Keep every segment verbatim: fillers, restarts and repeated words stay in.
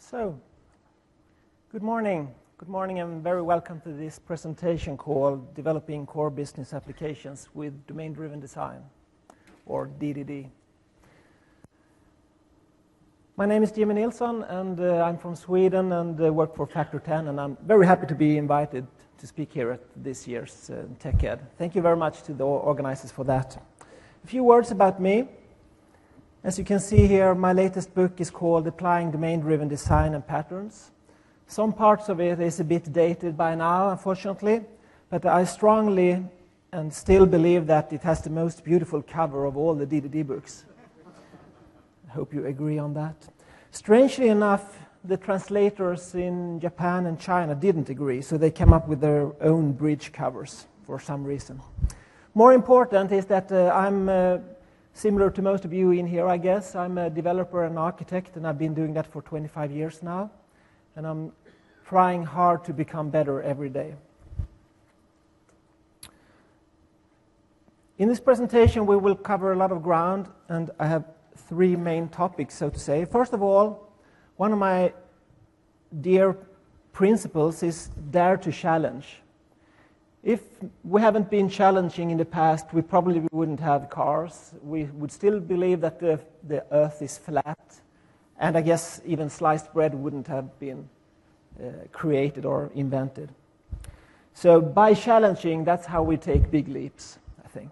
So, good morning. Good morning and very welcome to this presentation called Developing Core Business Applications with Domain-Driven Design, or D D D. My name is Jimmy Nilsson and uh, I'm from Sweden and uh, work for Factor ten, and I'm very happy to be invited to speak here at this year's uh, TechEd. Thank you very much to the organizers for that. A few words about me. As you can see here, my latest book is called Applying Domain-Driven Design and Patterns. Some parts of it is a bit dated by now, unfortunately, but I strongly and still believe that it has the most beautiful cover of all the D D D books. I hope you agree on that. Strangely enough, the translators in Japan and China didn't agree, so they came up with their own bridge covers for some reason. More important is that uh, I'm uh, similar to most of you in here, I guess. I'm a developer and architect, and I've been doing that for twenty-five years now. And I'm trying hard to become better every day. In this presentation, we will cover a lot of ground, and I have three main topics, so to say. First of all, one of my dear principles is dare to challenge. If we haven't been challenging in the past, we probably wouldn't have cars. We would still believe that the, the earth is flat. And I guess even sliced bread wouldn't have been uh, created or invented. So by challenging, that's how we take big leaps, I think.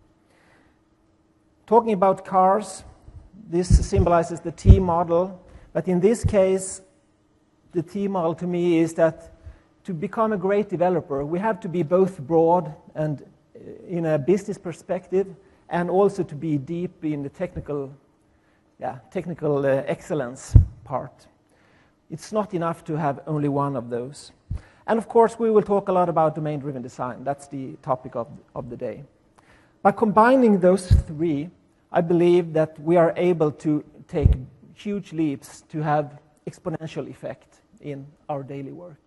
Talking about cars, this symbolizes the T model. But in this case, the T model to me is that to become a great developer, we have to be both broad and uh, in a business perspective, and also to be deep in the technical, yeah, technical uh, excellence part. It's not enough to have only one of those. And of course, we will talk a lot about domain-driven design. That's the topic of, of the day. By combining those three, I believe that we are able to take huge leaps to have exponential effect in our daily work.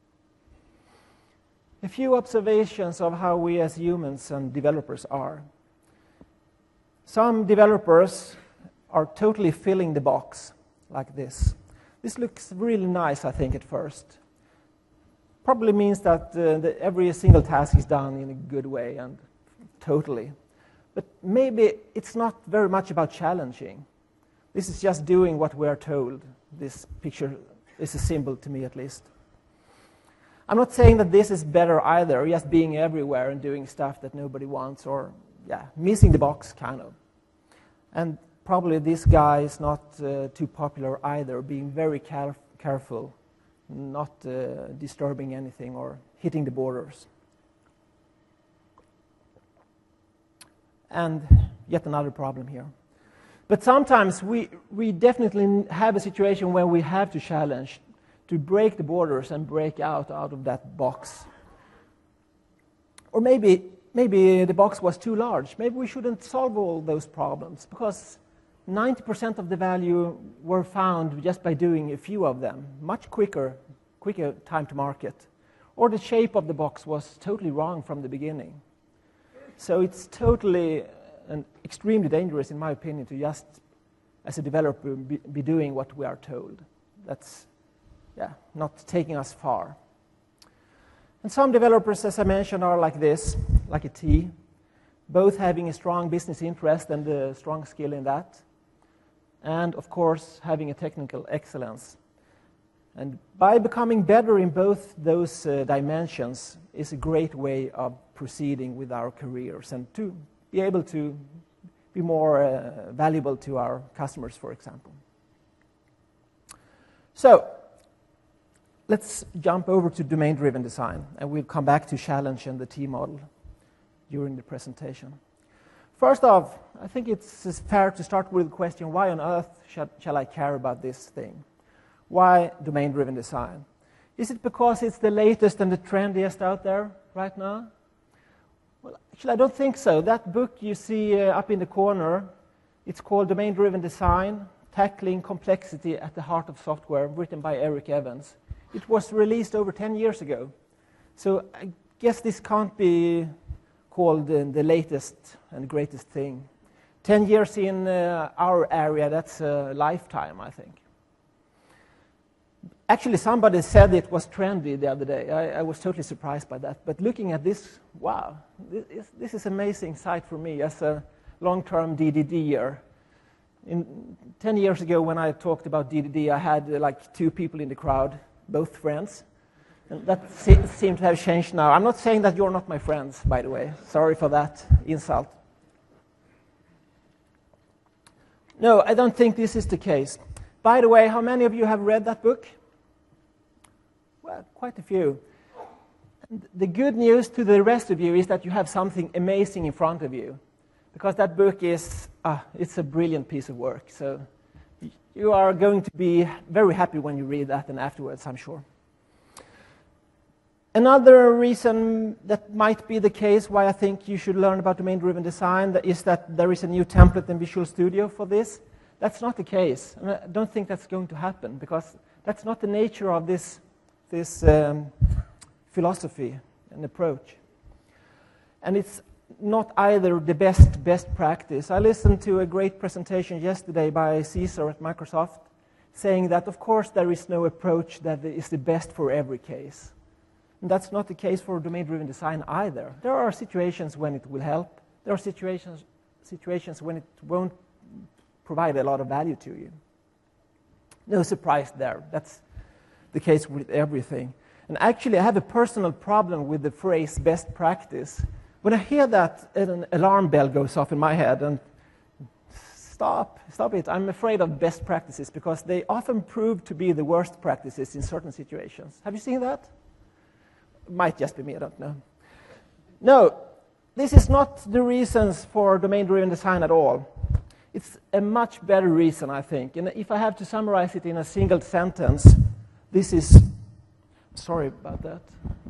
A few observations of how we as humans and developers are. Some developers are totally filling the box like this. This looks really nice, I think, at first. Probably means that, uh, that every single task is done in a good way and totally. But maybe it's not very much about challenging. This is just doing what we are told. This picture is a symbol to me, at least. I'm not saying that this is better either, just being everywhere and doing stuff that nobody wants, or yeah, missing the box, kind of. And probably this guy is not uh, too popular either, being very caref careful, not uh, disturbing anything or hitting the borders. And yet another problem here. But sometimes we, we definitely have a situation where we have to challenge, to break the borders and break out out of that box. Or maybe, maybe the box was too large. Maybe we shouldn't solve all those problems, because ninety percent of the value were found just by doing a few of them, much quicker, quicker time to market. Or the shape of the box was totally wrong from the beginning. So it's totally and extremely dangerous, in my opinion, to just, as a developer, be, be doing what we are told. That's Yeah, not taking us far. And some developers, as I mentioned, are like this, like a T, both having a strong business interest and a strong skill in that, and of course having a technical excellence. And by becoming better in both those uh, dimensions is a great way of proceeding with our careers and to be able to be more uh, valuable to our customers, for example. So, let's jump over to domain-driven design, and we'll come back to challenge and the T model during the presentation. First off, I think it's fair to start with the question, why on earth shall, shall I care about this thing? Why domain-driven design? Is it because it's the latest and the trendiest out there right now? Well, actually, I don't think so. That book you see uh, up in the corner, it's called Domain-Driven Design, Tackling Complexity at the Heart of Software, written by Eric Evans. It was released over ten years ago. So I guess this can't be called uh, the latest and greatest thing. ten years in uh, our area, that's a lifetime, I think. Actually, somebody said it was trendy the other day. I, I was totally surprised by that. But looking at this, wow, this is, this is an amazing sight for me as a long-term D D D-er. In, ten years ago, when I talked about D D D, I had uh, like two people in the crowd, both friends. And that se seemed to have changed now. I'm not saying that you're not my friends, by the way. Sorry for that insult. No, I don't think this is the case. By the way, how many of you have read that book? Well, quite a few. And the good news to the rest of you is that you have something amazing in front of you, because that book is, uh, it's a brilliant piece of work. So you are going to be very happy when you read that and afterwards, I'm sure. Another reason that might be the case why I think you should learn about domain-driven design is that there is a new template in Visual Studio for this. That's not the case. And I don't think that's going to happen, because that's not the nature of this, this um, philosophy and approach. And it's not either the best, best practice. I listened to a great presentation yesterday by Caesar at Microsoft saying that, of course, there is no approach that is the best for every case. And that's not the case for domain-driven design either. There are situations when it will help. There are situations, situations when it won't provide a lot of value to you. No surprise there. That's the case with everything. And actually, I have a personal problem with the phrase best practice. When I hear that, an alarm bell goes off in my head, and stop, stop it. I'm afraid of best practices because they often prove to be the worst practices in certain situations. Have you seen that? Might just be me, I don't know. No, this is not the reasons for domain-driven design at all. It's a much better reason, I think. And if I have to summarize it in a single sentence, this is... Sorry about that.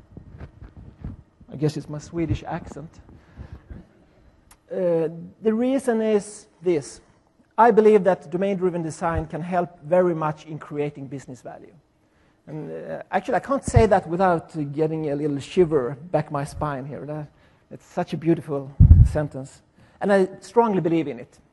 I guess it's my Swedish accent. Uh, the reason is this. I believe that domain-driven design can help very much in creating business value. And uh, actually, I can't say that without uh, getting a little shiver back my spine here. That, it's such a beautiful sentence. And I strongly believe in it.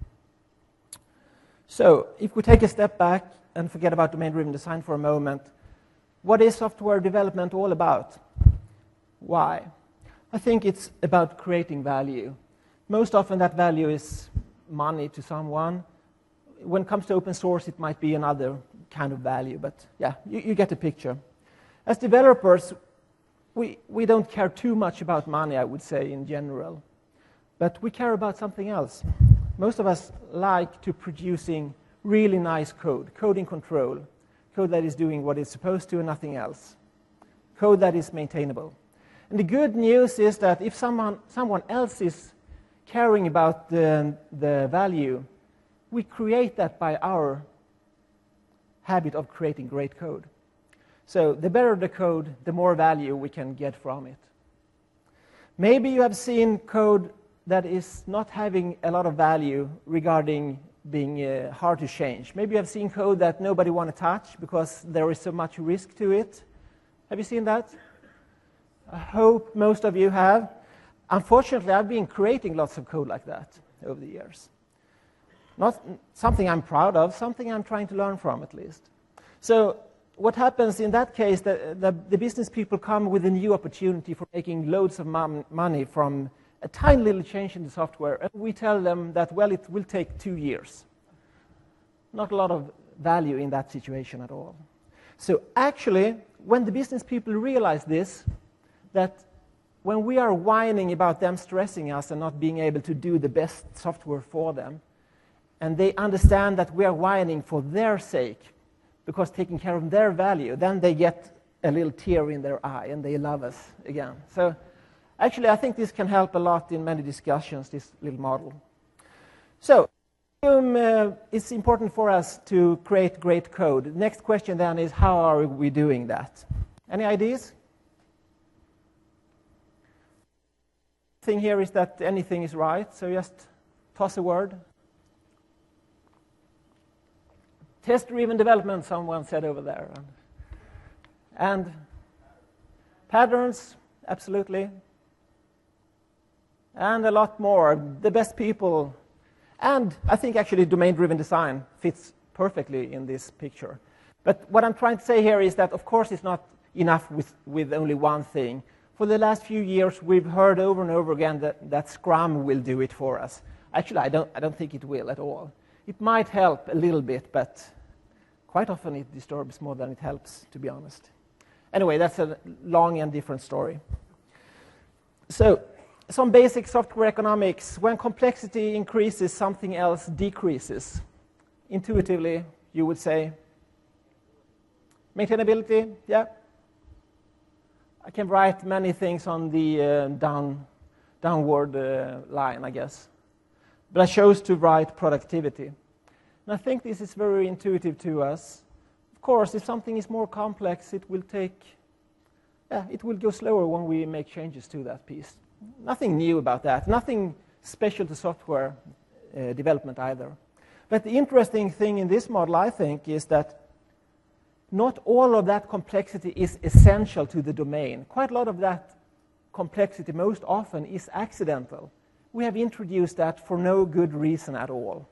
So, if we take a step back and forget about domain-driven design for a moment, what is software development all about? Why? I think it's about creating value. Most often that value is money to someone. When it comes to open source, it might be another kind of value, but yeah, you, you get the picture. As developers, we, we don't care too much about money, I would say, in general, but we care about something else. Most of us like to producing really nice code, code in control, code that is doing what it's supposed to and nothing else, code that is maintainable. And the good news is that if someone, someone else is caring about the, the value, we create that by our habit of creating great code. So the better the code, the more value we can get from it. Maybe you have seen code that is not having a lot of value regarding being uh, hard to change. Maybe you have seen code that nobody want to touch because there is so much risk to it. Have you seen that? I hope most of you have. Unfortunately, I've been creating lots of code like that over the years. Not something I'm proud of, something I'm trying to learn from, at least. So what happens in that case, the, the, the business people come with a new opportunity for making loads of mon money from a tiny little change in the software, and we tell them that, well, it will take two years. Not a lot of value in that situation at all. So actually, when the business people realize this, that when we are whining about them stressing us and not being able to do the best software for them, and they understand that we are whining for their sake, because taking care of their value, then they get a little tear in their eye and they love us again. So actually, I think this can help a lot in many discussions, this little model. So um, uh, it's important for us to create great code. The next question then is, how are we doing that? Any ideas? The thing here is that anything is right, so just toss a word. Test-driven development, someone said over there. And patterns, absolutely. And a lot more, the best people. And I think actually domain-driven design fits perfectly in this picture. But what I'm trying to say here is that, of course, it's not enough with, with only one thing. For the last few years, we've heard over and over again that, that Scrum will do it for us. Actually, I don't, I don't think it will at all. It might help a little bit, but quite often it disturbs more than it helps, to be honest. Anyway, that's a long and different story. So, some basic software economics. When complexity increases, something else decreases. Intuitively, you would say, maintainability, yeah. I can write many things on the uh, down, downward uh, line, I guess. But I chose to write productivity. And I think this is very intuitive to us. Of course, if something is more complex, it will take, yeah, it will go slower when we make changes to that piece. Nothing new about that. Nothing special to software uh, development either. But the interesting thing in this model, I think, is that not all of that complexity is essential to the domain. Quite a lot of that complexity most often is accidental. We have introduced that for no good reason at all.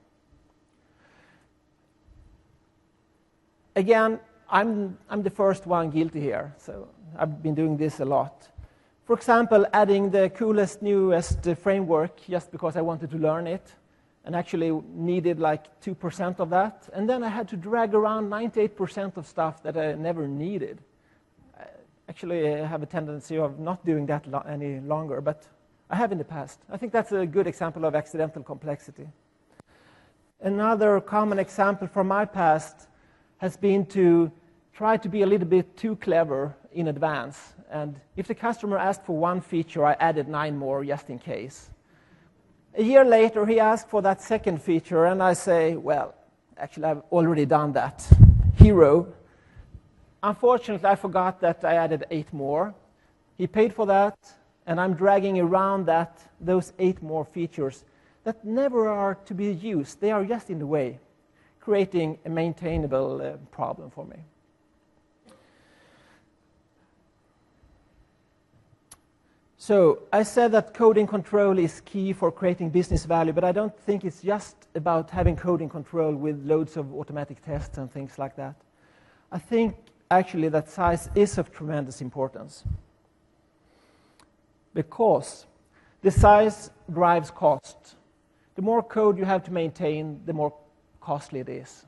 Again, I'm, I'm the first one guilty here, so I've been doing this a lot. For example, adding the coolest, newest uh, framework just because I wanted to learn it, and actually needed like two percent of that. And then I had to drag around ninety-eight percent of stuff that I never needed. I actually, I have a tendency of not doing that lo- any longer, but I have in the past. I think that's a good example of accidental complexity. Another common example from my past has been to try to be a little bit too clever in advance. And if the customer asked for one feature, I added nine more just in case. A year later, he asked for that second feature, and I say, well, actually, I've already done that. Hero. Unfortunately, I forgot that I added eight more. He paid for that, and I'm dragging around that, those eight more features that never are to be used. They are just in the way, creating a maintainable uh, problem for me. So I said that coding control is key for creating business value, but I don't think it's just about having coding control with loads of automatic tests and things like that. I think actually that size is of tremendous importance, because the size drives cost. The more code you have to maintain, the more costly it is.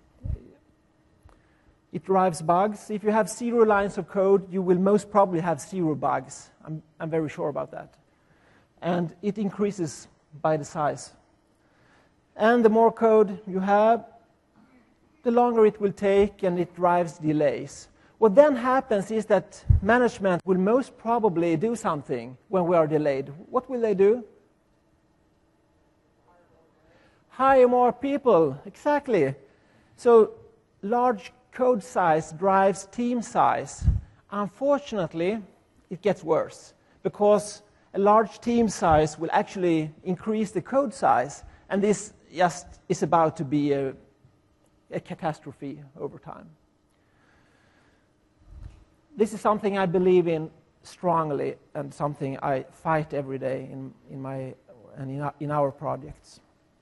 It drives bugs. If you have zero lines of code, you will most probably have zero bugs. I'm, I'm very sure about that. And it increases by the size. And the more code you have, the longer it will take, and it drives delays. What then happens is that management will most probably do something when we are delayed. What will they do? Hire more people, exactly. So large code size drives team size. Unfortunately, it gets worse, because a large team size will actually increase the code size, and this just is about to be a, a catastrophe over time. This is something I believe in strongly, and something I fight every day in, in my and in our, in our projects.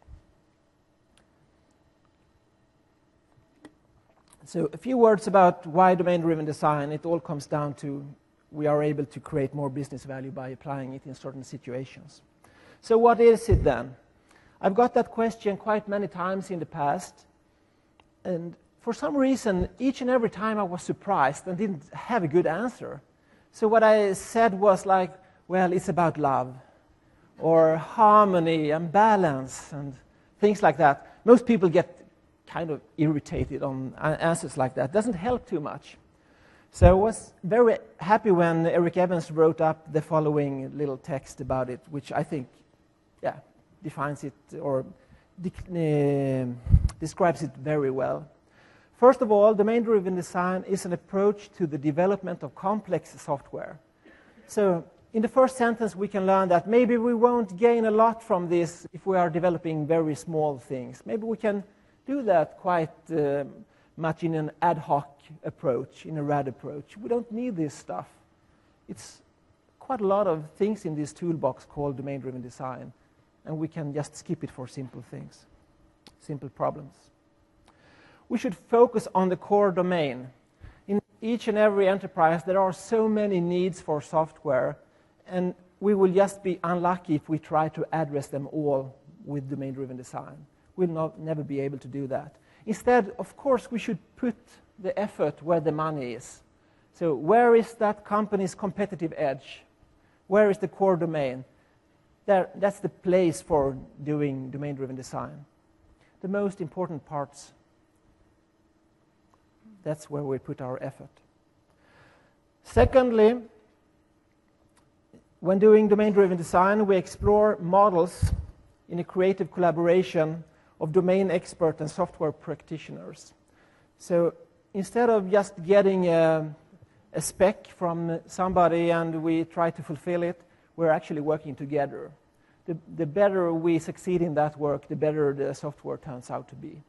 So a few words about why domain-driven design. It all comes down to we are able to create more business value by applying it in certain situations. So what is it then? I've got that question quite many times in the past, and for some reason, each and every time I was surprised and didn't have a good answer. So what I said was like, well, it's about love, or harmony and balance, and things like that. Most people get kind of irritated on answers like that. Doesn't help too much. So I was very happy when Eric Evans wrote up the following little text about it, which I think, yeah, defines it or de- uh, describes it very well. First of all, domain-driven design is an approach to the development of complex software. So in the first sentence, we can learn that maybe we won't gain a lot from this if we are developing very small things. Maybe we can do that quite uh, much in an ad hoc approach, in a RAD approach. We don't need this stuff. It's quite a lot of things in this toolbox called domain-driven design, and we can just skip it for simple things, simple problems. we should focus on the core domain. In each and every enterprise, there are so many needs for software, and we will just be unlucky if we try to address them all with domain-driven design. We'll not, never be able to do that. Instead, of course, we should put the effort where the money is. So where is that company's competitive edge? Where is the core domain? There, that's the place for doing domain-driven design. The most important parts, that's where we put our effort. Secondly, when doing domain-driven design, we explore models in a creative collaboration of domain experts and software practitioners. So instead of just getting a, a spec from somebody and we try to fulfill it, we're actually working together. The, the better we succeed in that work, the better the software turns out to be.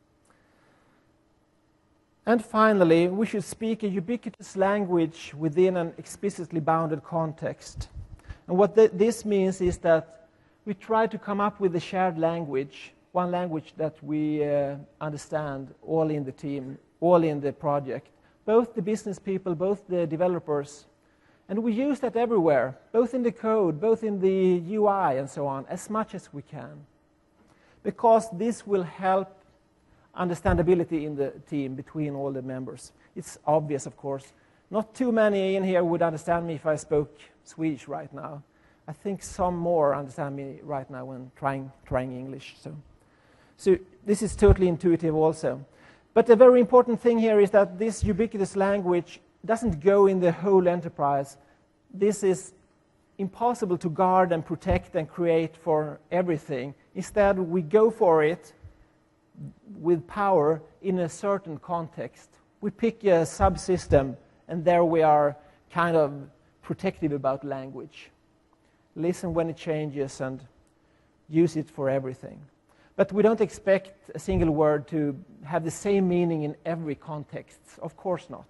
And finally, we should speak a ubiquitous language within an explicitly bounded context. And what th this means is that we try to come up with a shared language, one language that we uh, understand all in the team, all in the project, both the business people, both the developers. And we use that everywhere, both in the code, both in the U I and so on, as much as we can. Because this will help understandability in the team between all the members. It's obvious, of course. Not too many in here would understand me if I spoke Swedish right now. I think some more understand me right now when trying, trying English. So, so this is totally intuitive also. But the very important thing here is that this ubiquitous language doesn't go in the whole enterprise. This is impossible to guard and protect and create for everything. Instead, we go for it with power in a certain context. We pick a subsystem, and there we are kind of protective about language. Listen when it changes and use it for everything. But we don't expect a single word to have the same meaning in every context. Of course not.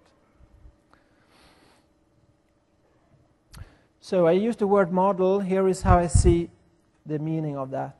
So I use the word model. Here is how I see the meaning of that.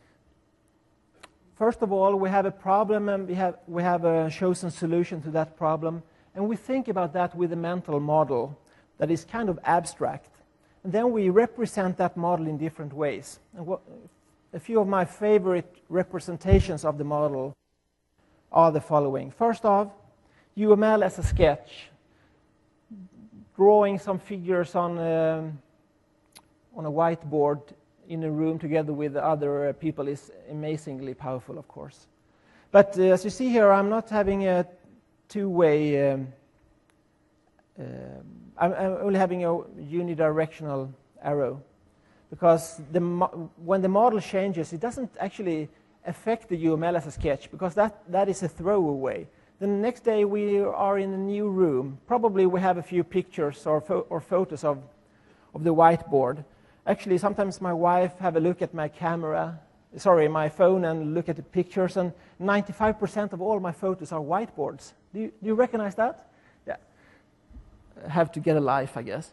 First of all, we have a problem and we have, we have a chosen solution to that problem. And we think about that with a mental model that is kind of abstract. And then we represent that model in different ways. And what, a few of my favorite representations of the model are the following. First off, U M L as a sketch. Drawing some figures on a, on a whiteboard in a room together with other people is amazingly powerful, of course. But uh, as you see here, I'm not having a two-way, um, uh, I'm, I'm only having a unidirectional arrow. Because the mo when the model changes, it doesn't actually affect the U M L as a sketch, because that, that is a throwaway. The next day we are in a new room. Probably we have a few pictures or, pho or photos of, of the whiteboard. Actually, sometimes my wife have a look at my camera, sorry, my phone, and look at the pictures, and ninety-five percent of all my photos are whiteboards. Do you, do you recognize that? Yeah. Have to get a life, I guess.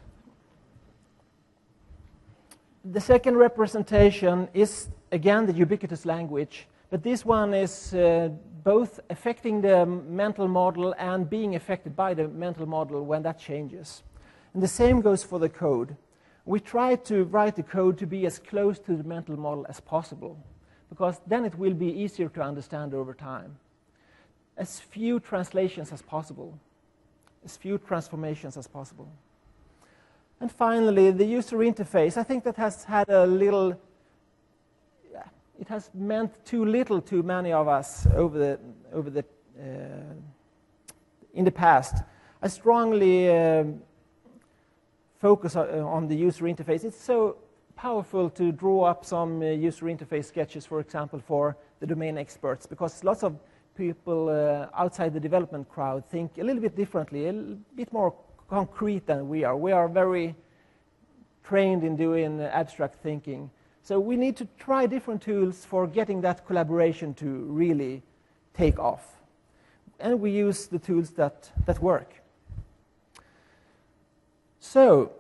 The second representation is, again, the ubiquitous language, but this one is uh, both affecting the mental model and being affected by the mental model when that changes. And the same goes for the code. We try to write the code to be as close to the mental model as possible, because then it will be easier to understand over time. As few translations as possible, as few transformations as possible. And finally, the user interface. I think that has had a little, it has meant too little to many of us over the, over the, uh, in the past. I strongly uh, focus on the user interface. It's so powerful to draw up some uh, user interface sketches, for example, for the domain experts, because lots of people uh, outside the development crowd think a little bit differently, a little bit more concrete than we are. We are very trained in doing abstract thinking. So we need to try different tools for getting that collaboration to really take off. And we use the tools that, that work. So,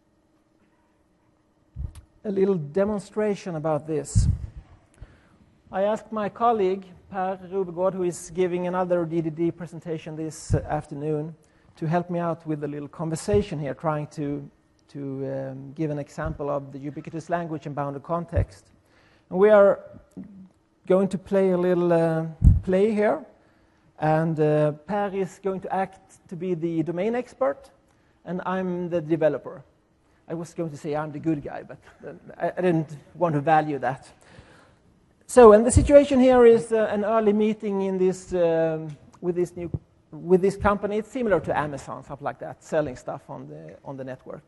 a little demonstration about this. I asked my colleague, Per Rubegård, who is giving another D D D presentation this afternoon, to help me out with a little conversation here, trying to, to um, give an example of the ubiquitous language and bounded context. And we are going to play a little uh, play here, and uh, Per is going to act to be the domain expert, and I'm the developer. I was going to say I'm the good guy, but uh, I, I didn't want to value that. So, and the situation here is uh, an early meeting in this, um, with this new, with this company. It's similar to Amazon, something like that, selling stuff on the on the network.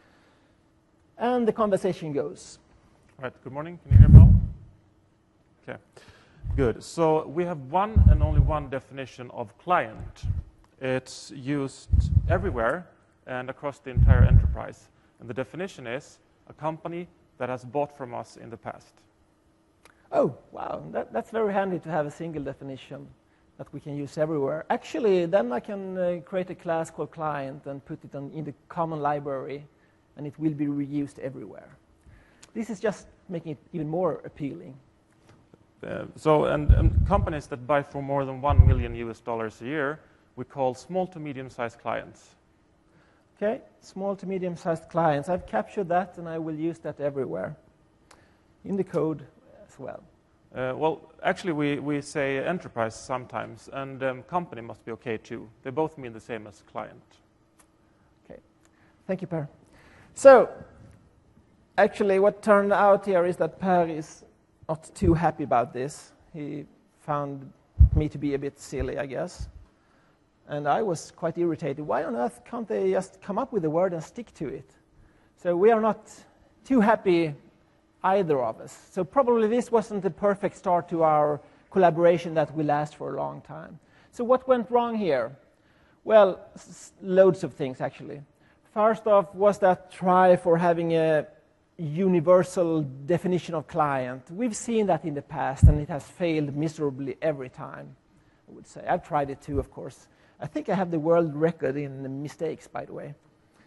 And the conversation goes. All right. Good morning. Can you hear me all? Okay. Good. So we have one and only one definition of client. It's used everywhere and across the entire enterprise. And the definition is a company that has bought from us in the past. Oh, wow, that, that's very handy to have a single definition that we can use everywhere. Actually, then I can uh, create a class called client and put it on, in the common library, and it will be reused everywhere. This is just making it even more appealing. Uh, so, and, and companies that buy for more than one million U S dollars a year, we call small to medium-sized clients. Okay, small to medium-sized clients. I've captured that, and I will use that everywhere in the code. Well, uh, well, actually, we, we say enterprise sometimes, and um, company must be okay too. They both mean the same as client. Okay, thank you, Per. So, actually, what turned out here is that Per is not too happy about this. He found me to be a bit silly, I guess, and I was quite irritated. Why on earth can't they just come up with a word and stick to it? So we are not too happy, either of us. So probably this wasn't the perfect start to our collaboration that will last for a long time. So what went wrong here? Well, loads of things, actually. First off was that try for having a universal definition of client. We've seen that in the past, and it has failed miserably every time, I would say. I've tried it too, of course. I think I have the world record in mistakes, by the way.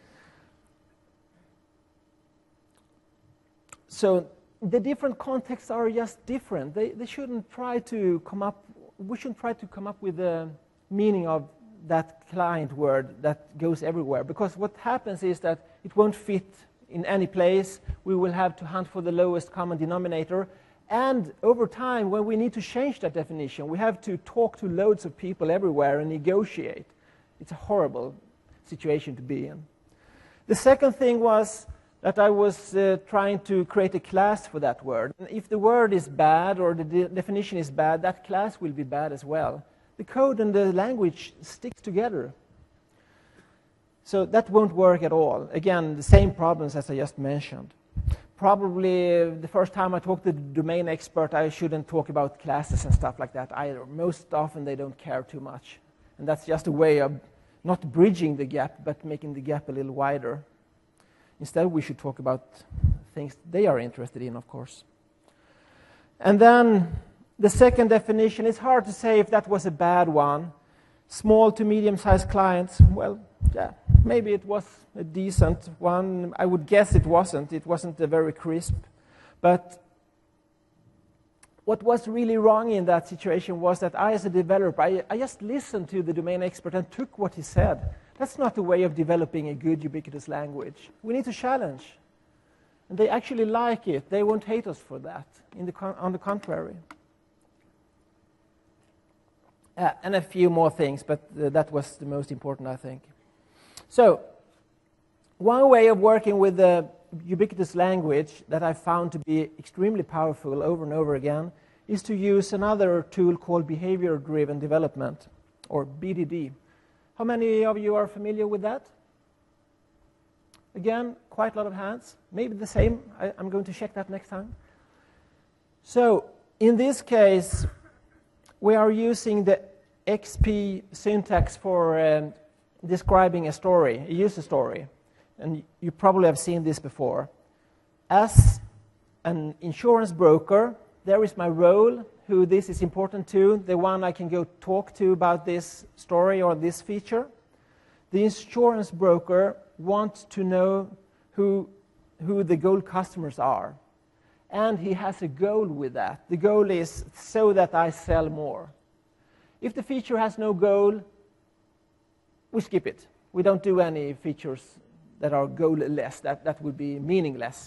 So the different contexts are just different. They, they shouldn't try to come up, we shouldn't try to come up with the meaning of that client word that goes everywhere, because what happens is that it won't fit in any place. We will have to hunt for the lowest common denominator, and over time, when we need to change that definition, we have to talk to loads of people everywhere and negotiate. It's a horrible situation to be in. The second thing was that I was uh, trying to create a class for that word. And if the word is bad or the de definition is bad, that class will be bad as well. The code and the language sticks together. So that won't work at all. Again, the same problems as I just mentioned. Probably the first time I talk to the domain expert, I shouldn't talk about classes and stuff like that either. Most often they don't care too much. And that's just a way of not bridging the gap, but making the gap a little wider. Instead, we should talk about things they are interested in, of course. And then the second definition, it's hard to say if that was a bad one. Small to medium-sized clients, well, yeah, maybe it was a decent one. I would guess it wasn't. It wasn't a very crisp. But what was really wrong in that situation was that I, as a developer, I, I just listened to the domain expert and took what he said. That's not a way of developing a good ubiquitous language. We need to challenge. And they actually like it. They won't hate us for that, in the con on the contrary. Uh, and a few more things, but uh, that was the most important, I think. So, one way of working with the ubiquitous language that I found to be extremely powerful over and over again is to use another tool called behavior-driven development, or B D D. How many of you are familiar with that? Again, quite a lot of hands. Maybe the same. I, I'm going to check that next time. So, in this case, we are using the X P syntax for um, describing a story, a user story. And you probably have seen this before. As an insurance broker, there is my role, who this is important to, the one I can go talk to about this story or this feature. The insurance broker wants to know who, who the goal customers are. and he has a goal with that. The goal is so that I sell more. If the feature has no goal, we skip it. We don't do any features that are goal-less. That, that would be meaningless.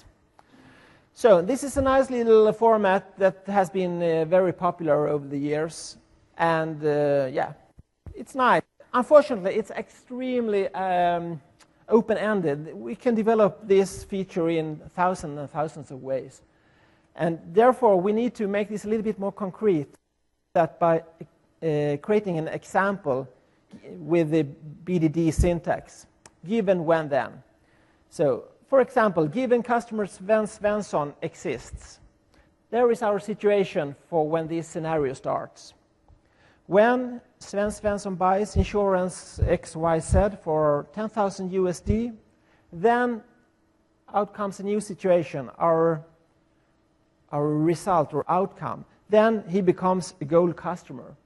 So this is a nice little format that has been uh, very popular over the years. And uh, yeah, it's nice. Unfortunately, it's extremely um, open-ended. We can develop this feature in thousands and thousands of ways. And therefore, we need to make this a little bit more concrete, that by uh, creating an example with the B D D syntax, given, when, then. So, for example, given customer Sven Svensson exists, there is our situation for when this scenario starts. When Sven Svensson buys insurance X Y Z for ten thousand U S D, then out comes a new situation, our, our result or outcome. Then he becomes a gold customer.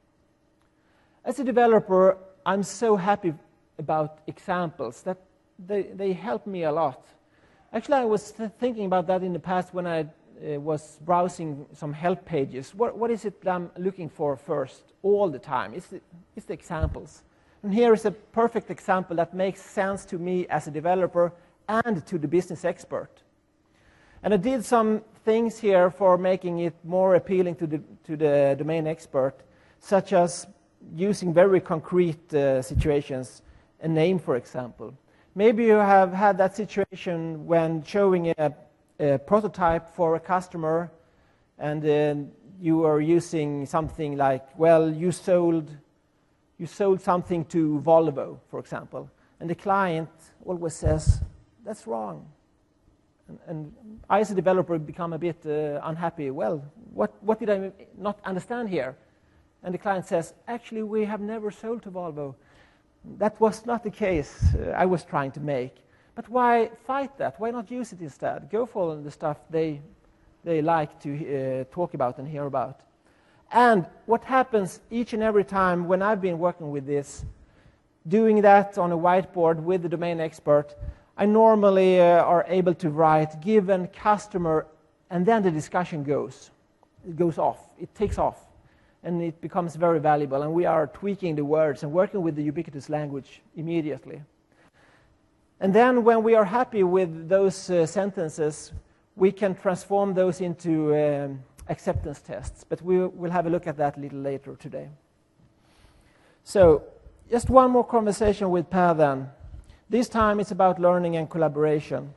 As a developer, I'm so happy about examples that they, they help me a lot. Actually, I was th thinking about that in the past when I uh, was browsing some help pages. What, what is it that I'm looking for first all the time? It's the, it's the examples. And here is a perfect example that makes sense to me as a developer and to the business expert. And I did some things here for making it more appealing to the, to the domain expert, such as using very concrete uh, situations, a name, for example. Maybe you have had that situation when showing a, a prototype for a customer, and uh, you are using something like, well, you sold, you sold something to Volvo, for example, and the client always says, that's wrong. And, and I, as a developer, become a bit uh, unhappy. Well, what, what did I not understand here? And the client says, actually, we have never sold to Volvo. That was not the case uh, I was trying to make. But why fight that? Why not use it instead? Go for the stuff they, they like to uh, talk about and hear about. And what happens each and every time when I've been working with this, doing that on a whiteboard with the domain expert, I normally uh, are able to write given customer, and then the discussion goes. It goes off. It takes off. And it becomes very valuable, and we are tweaking the words and working with the ubiquitous language immediately. And then when we are happy with those uh, sentences, we can transform those into um, acceptance tests, but we will have a look at that a little later today. So, just one more conversation with Per then. This time it's about learning and collaboration.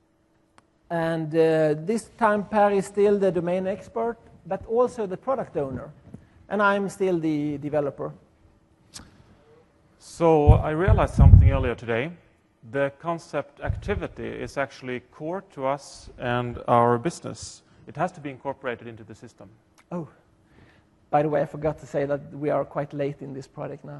And uh, this time Per is still the domain expert, but also the product owner. And I'm still the developer. So I realized something earlier today. The concept activity is actually core to us and our business. It has to be incorporated into the system. Oh, by the way, I forgot to say that we are quite late in this project now.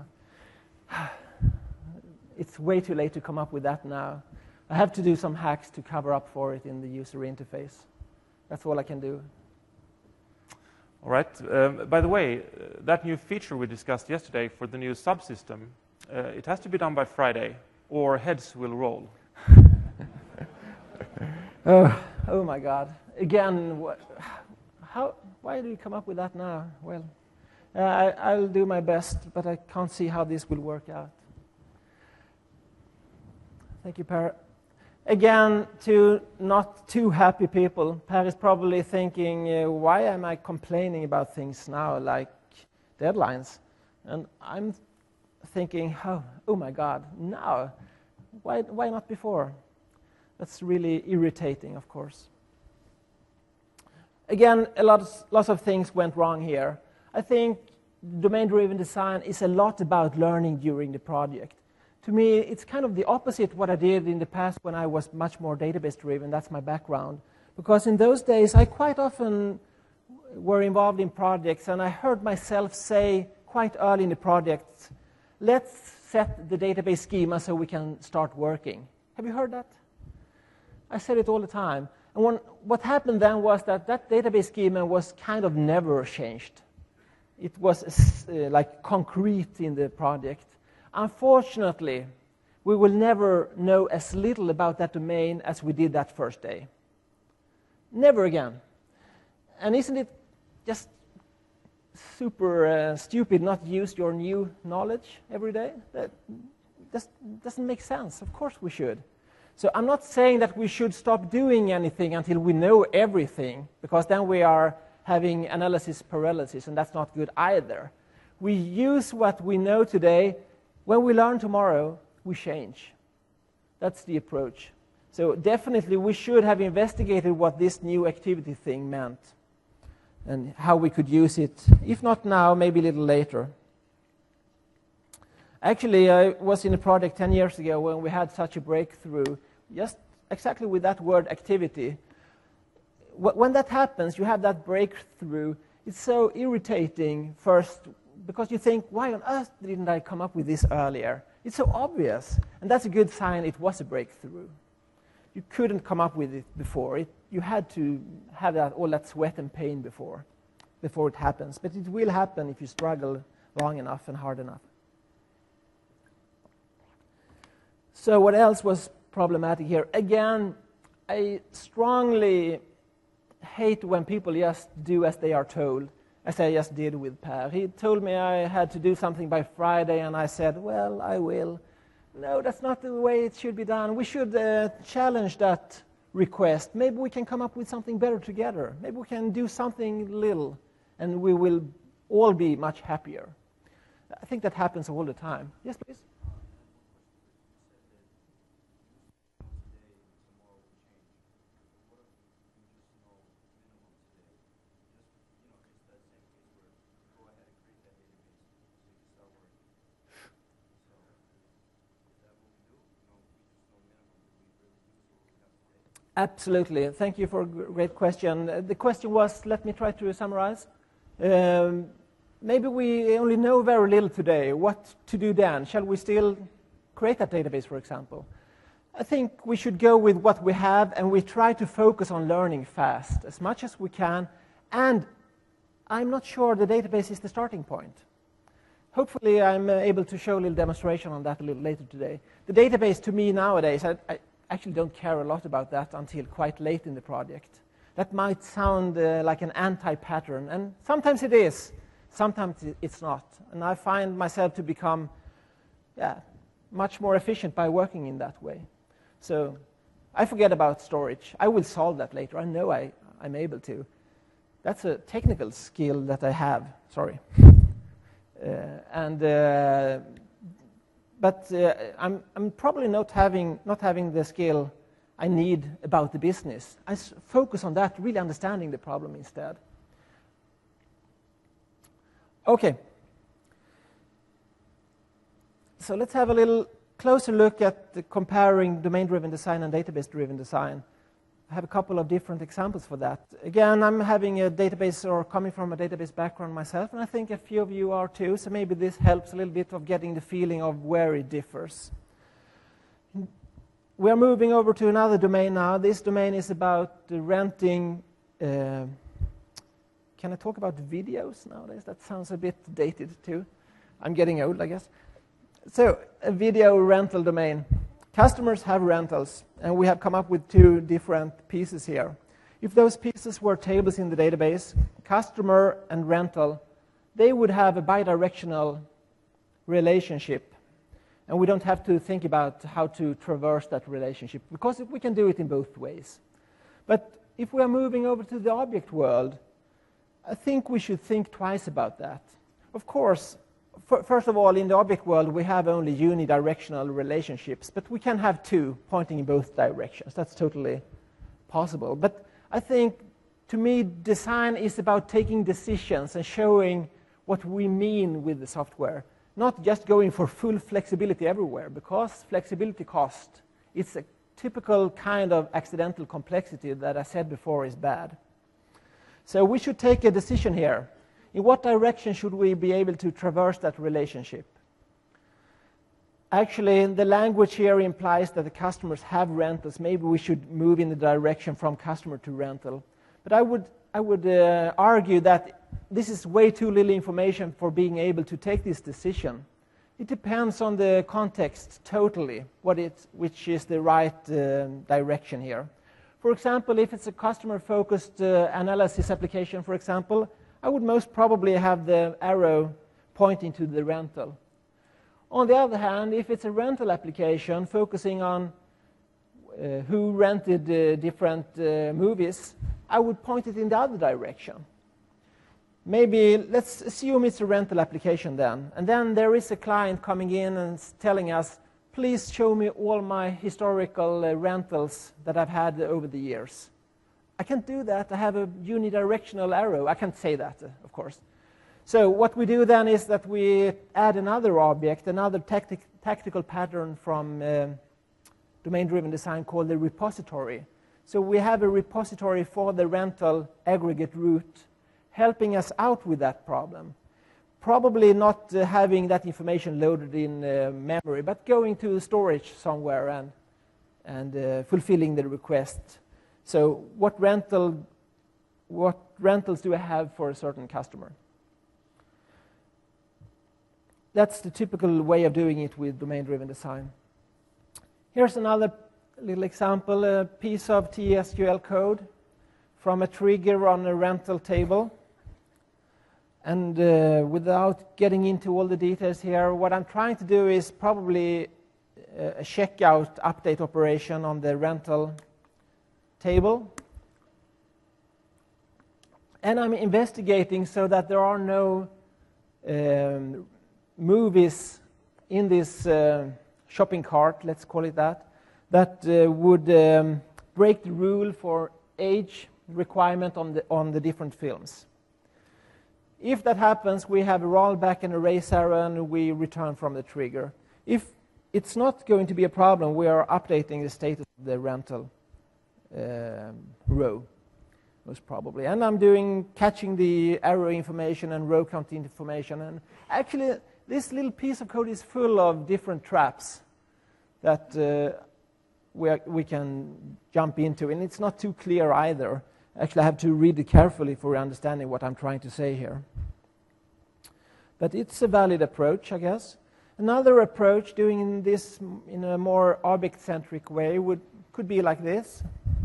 It's way too late to come up with that now. I have to do some hacks to cover up for it in the user interface. That's all I can do. All right. Um, by the way, uh, that new feature we discussed yesterday for the new subsystem, uh, it has to be done by Friday, or heads will roll. oh, oh my God! Again, what, how? Why do you come up with that now? Well, uh, I, I'll do my best, but I can't see how this will work out. Thank you, Per. Again, to not too happy people, Per is probably thinking, uh, why am I complaining about things now, like deadlines? And I'm thinking, oh, oh my God, now? Why, why not before? That's really irritating, of course. Again, a lot of, lots of things went wrong here. I think domain-driven design is a lot about learning during the project. To me, it's kind of the opposite what I did in the past when I was much more database-driven. That's my background. Because in those days, I quite often were involved in projects, and I heard myself say quite early in the project, let's set the database schema so we can start working. Have you heard that? I said it all the time. And when, what happened then was that that database schema was kind of never changed. It was uh, like concrete in the project. Unfortunately, we will never know as little about that domain as we did that first day. Never again. and isn't it just super uh, stupid not to use your new knowledge every day? That just doesn't make sense. Of course we should. So I'm not saying that we should stop doing anything until we know everything, because then we are having analysis paralysis, and that's not good either. We use what we know today. When we learn tomorrow, we change. That's the approach. So definitely we should have investigated what this new activity thing meant and how we could use it, if not now, maybe a little later. Actually, I was in a project ten years ago when we had such a breakthrough, just exactly with that word activity. When that happens, you have that breakthrough, it's so irritating first, because you think, why on earth didn't I come up with this earlier? It's so obvious, and that's a good sign it was a breakthrough. You couldn't come up with it before. It, you had to have that, all that sweat and pain before, before it happens. But it will happen if you struggle long enough and hard enough. So what else was problematic here? Again, I strongly hate when people just do as they are told, as I just did with Per. He told me I had to do something by Friday, and I said, well, I will. No, that's not the way it should be done. We should uh, challenge that request. Maybe we can come up with something better together. Maybe we can do something little, and we will all be much happier. I think that happens all the time. Yes, please. Absolutely. Thank you for a great question. Uh, the question was, let me try to summarize. Um, maybe we only know very little today. What to do then? Shall we still create that database, for example? I think we should go with what we have, and we try to focus on learning fast as much as we can. And I'm not sure the database is the starting point. Hopefully I'm uh, able to show a little demonstration on that a little later today. The database to me nowadays, I, I actually don't care a lot about that until quite late in the project. That might sound uh, like an anti-pattern, and sometimes it is, sometimes it's not. And I find myself to become yeah, much more efficient by working in that way. So I forget about storage. I will solve that later. I know I, I'm able to. That's a technical skill that I have, sorry. Uh, and uh, But uh, I'm, I'm probably not having, not having the skill I need about the business. I s focus on that, really understanding the problem instead. Okay. So let's have a little closer look at the comparing domain-driven design and database-driven design. I have a couple of different examples for that. Again, I'm having a database or coming from a database background myself, and I think a few of you are too, so maybe this helps a little bit of getting the feeling of where it differs. We're moving over to another domain now. This domain is about uh, renting. Uh, can I talk about videos nowadays? That sounds a bit dated too. I'm getting old, I guess. So, a video rental domain. Customers have rentals, and we have come up with two different pieces here. If those pieces were tables in the database, customer and rental, they would have a bidirectional relationship. And we don't have to think about how to traverse that relationship, because we can do it in both ways. But if we are moving over to the object world, I think we should think twice about that. Of course, first of all, in the object world, we have only unidirectional relationships, but we can have two pointing in both directions. That's totally possible. But I think, to me, design is about taking decisions and showing what we mean with the software, not just going for full flexibility everywhere, because flexibility cost, it's a typical kind of accidental complexity that I said before is bad. So we should take a decision here. In what direction should we be able to traverse that relationship? Actually, the language here implies that the customers have rentals. Maybe we should move in the direction from customer to rental. But I would, I would uh, argue that this is way too little information for being able to take this decision. It depends on the context totally, what it, which is the right uh, direction here. For example, if it's a customer-focused uh, analysis application, for example, I would most probably have the arrow pointing to the rental. On the other hand, if it's a rental application focusing on uh, who rented uh, different uh, movies, I would point it in the other direction. Maybe let's assume it's a rental application then, and then there is a client coming in and telling us, please show me all my historical uh, rentals that I've had over the years. I can't do that. I have a unidirectional arrow. I can't say that, uh, of course. So what we do then is that we add another object, another tactic, tactical pattern from uh, domain-driven design called the repository. So we have a repository for the rental aggregate route, helping us out with that problem. Probably not uh, having that information loaded in uh, memory, but going to storage somewhere and, and uh, fulfilling the request. So what, rental, what rentals do I have for a certain customer? That's the typical way of doing it with domain-driven design. Here's another little example, a piece of T S Q L code from a trigger on a rental table. And uh, without getting into all the details here, what I'm trying to do is probably a checkout update operation on the rental table. And I'm investigating so that there are no um, movies in this uh, shopping cart, let's call it that, that uh, would um, break the rule for age requirement on the, on the different films. If that happens, we have a rollback and erase error, and we return from the trigger. If it's not going to be a problem, we are updating the status of the rental um, row, most probably. And I'm doing catching the arrow information and row count information. And actually, this little piece of code is full of different traps that uh, we, are, we can jump into, and it's not too clear either. Actually, I have to read it carefully for understanding what I'm trying to say here. But it's a valid approach, I guess. Another approach, doing this in a more object-centric way, would, could be like this.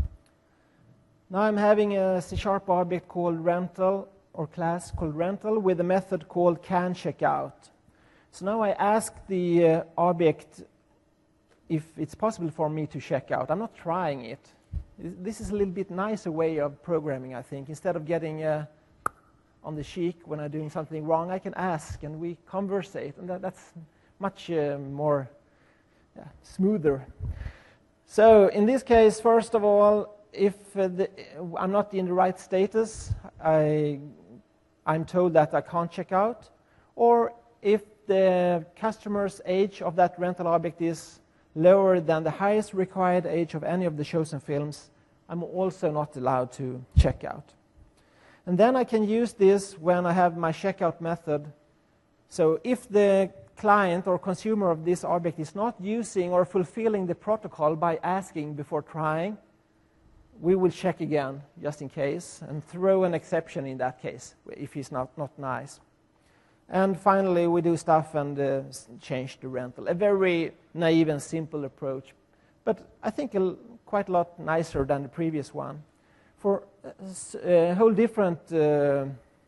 Now I'm having a C-sharp object called rental, or class called rental, with a method called canCheckout. So now I ask the uh, object if it's possible for me to check out. I'm not trying it. This is a little bit nicer way of programming, I think. Instead of getting uh, on the cheek when I'm doing something wrong, I can ask and we conversate, and that, that's much uh, more yeah, smoother. So in this case, first of all, if uh, the, I'm not in the right status, I, I'm told that I can't check out, or if the customer's age of that rental object is lower than the highest required age of any of the chosen films, I'm also not allowed to check out. And then I can use this when I have my checkout method. So if the client or consumer of this object is not using or fulfilling the protocol by asking before trying, we will check again, just in case, and throw an exception in that case, if he's not, not nice. And finally, we do stuff and uh, change the rental. A very naive and simple approach, but I think a, quite a lot nicer than the previous one. For a, a whole different, uh,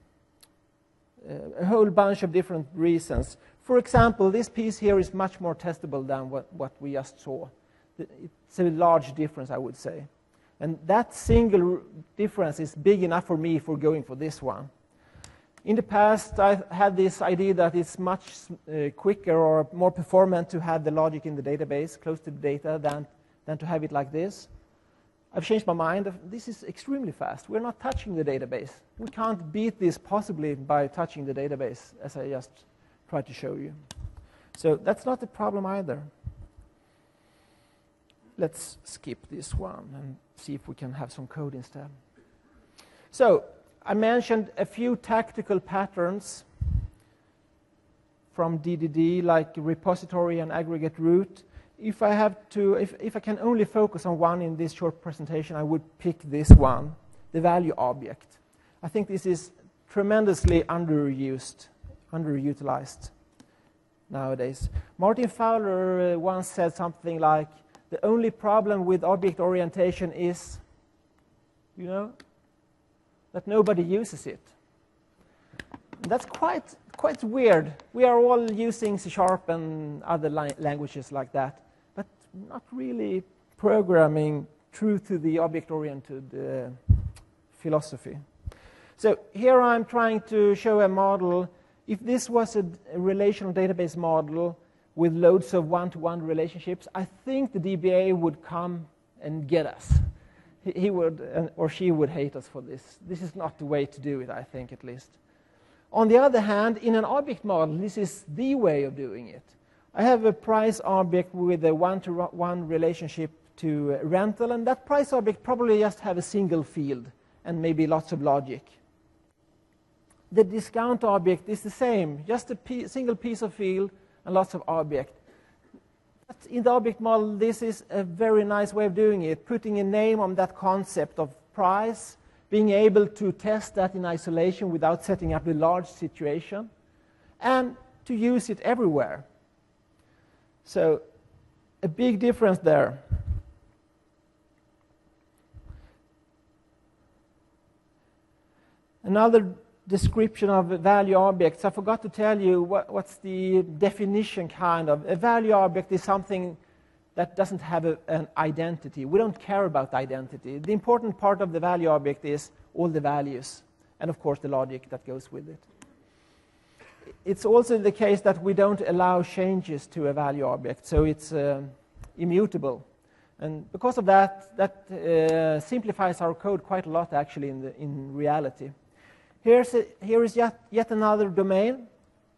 a whole bunch of different reasons. For example, this piece here is much more testable than what, what we just saw. It's a large difference, I would say. And that single difference is big enough for me for going for this one. In the past, I had this idea that it's much uh, quicker or more performant to have the logic in the database close to the data than, than to have it like this. I've changed my mind. This is extremely fast. We're not touching the database. We can't beat this possibly by touching the database, as I just tried to show you. So that's not a problem either. Let's skip this one and see if we can have some code instead. So I mentioned a few tactical patterns from D D D, like repository and aggregate route. If I have to, if, if I can only focus on one in this short presentation, I would pick this one, the value object. I think this is tremendously underused, underutilized nowadays. Martin Fowler uh, once said something like, the only problem with object orientation is you know, that nobody uses it. That's quite, quite weird. We are all using C Sharp and other languages like that, but not really programming true to the object-oriented uh, philosophy. So here I'm trying to show a model. If this was a, a relational database model with loads of one-to-one relationships, I think the D B A would come and get us. He, he would, uh, or she would hate us for this. This is not the way to do it, I think, at least. On the other hand, in an object model, this is the way of doing it. I have a price object with a one-to-one relationship to rental, and that price object probably just have a single field and maybe lots of logic. The discount object is the same, just a p single piece of field and lots of object. But in the object model, this is a very nice way of doing it, putting a name on that concept of price, being able to test that in isolation without setting up a large situation, and to use it everywhere. So a big difference there. Another description of value objects. I forgot to tell you what, what's the definition kind of. A value object is something that doesn't have a, an identity. We don't care about identity. The important part of the value object is all the values and, of course, the logic that goes with it. It's also the case that we don't allow changes to a value object, so it's uh, immutable. And because of that, that uh, simplifies our code quite a lot, actually, in, the, in reality. Here's a, here is yet, yet another domain,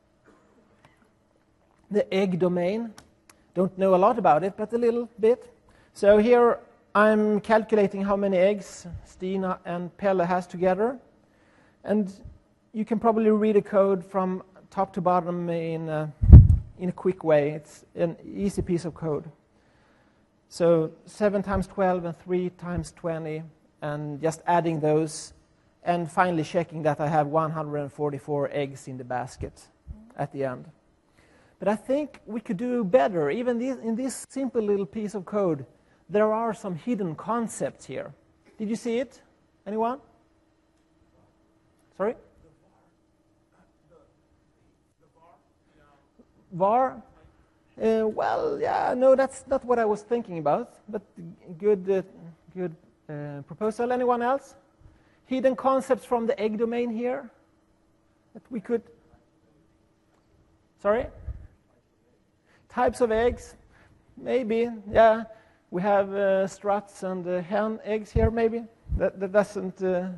the egg domain. Don't know a lot about it, but a little bit. So here I'm calculating how many eggs Stina and Pelle has together. And you can probably read a code from top to bottom in a, in a quick way. It's an easy piece of code. So seven times twelve and three times twenty, and just adding those, and finally checking that I have one hundred forty-four eggs in the basket at the end. But I think we could do better. Even this, in this simple little piece of code, there are some hidden concepts here. Did you see it? Anyone? Sorry? var? Uh, well, yeah, no, that's not what I was thinking about, but good, uh, good uh, proposal. Anyone else? Hidden concepts from the egg domain here that we could... Sorry? Types of eggs, maybe, yeah. We have uh, struts and uh, hen eggs here, maybe. That, that doesn't... Uh,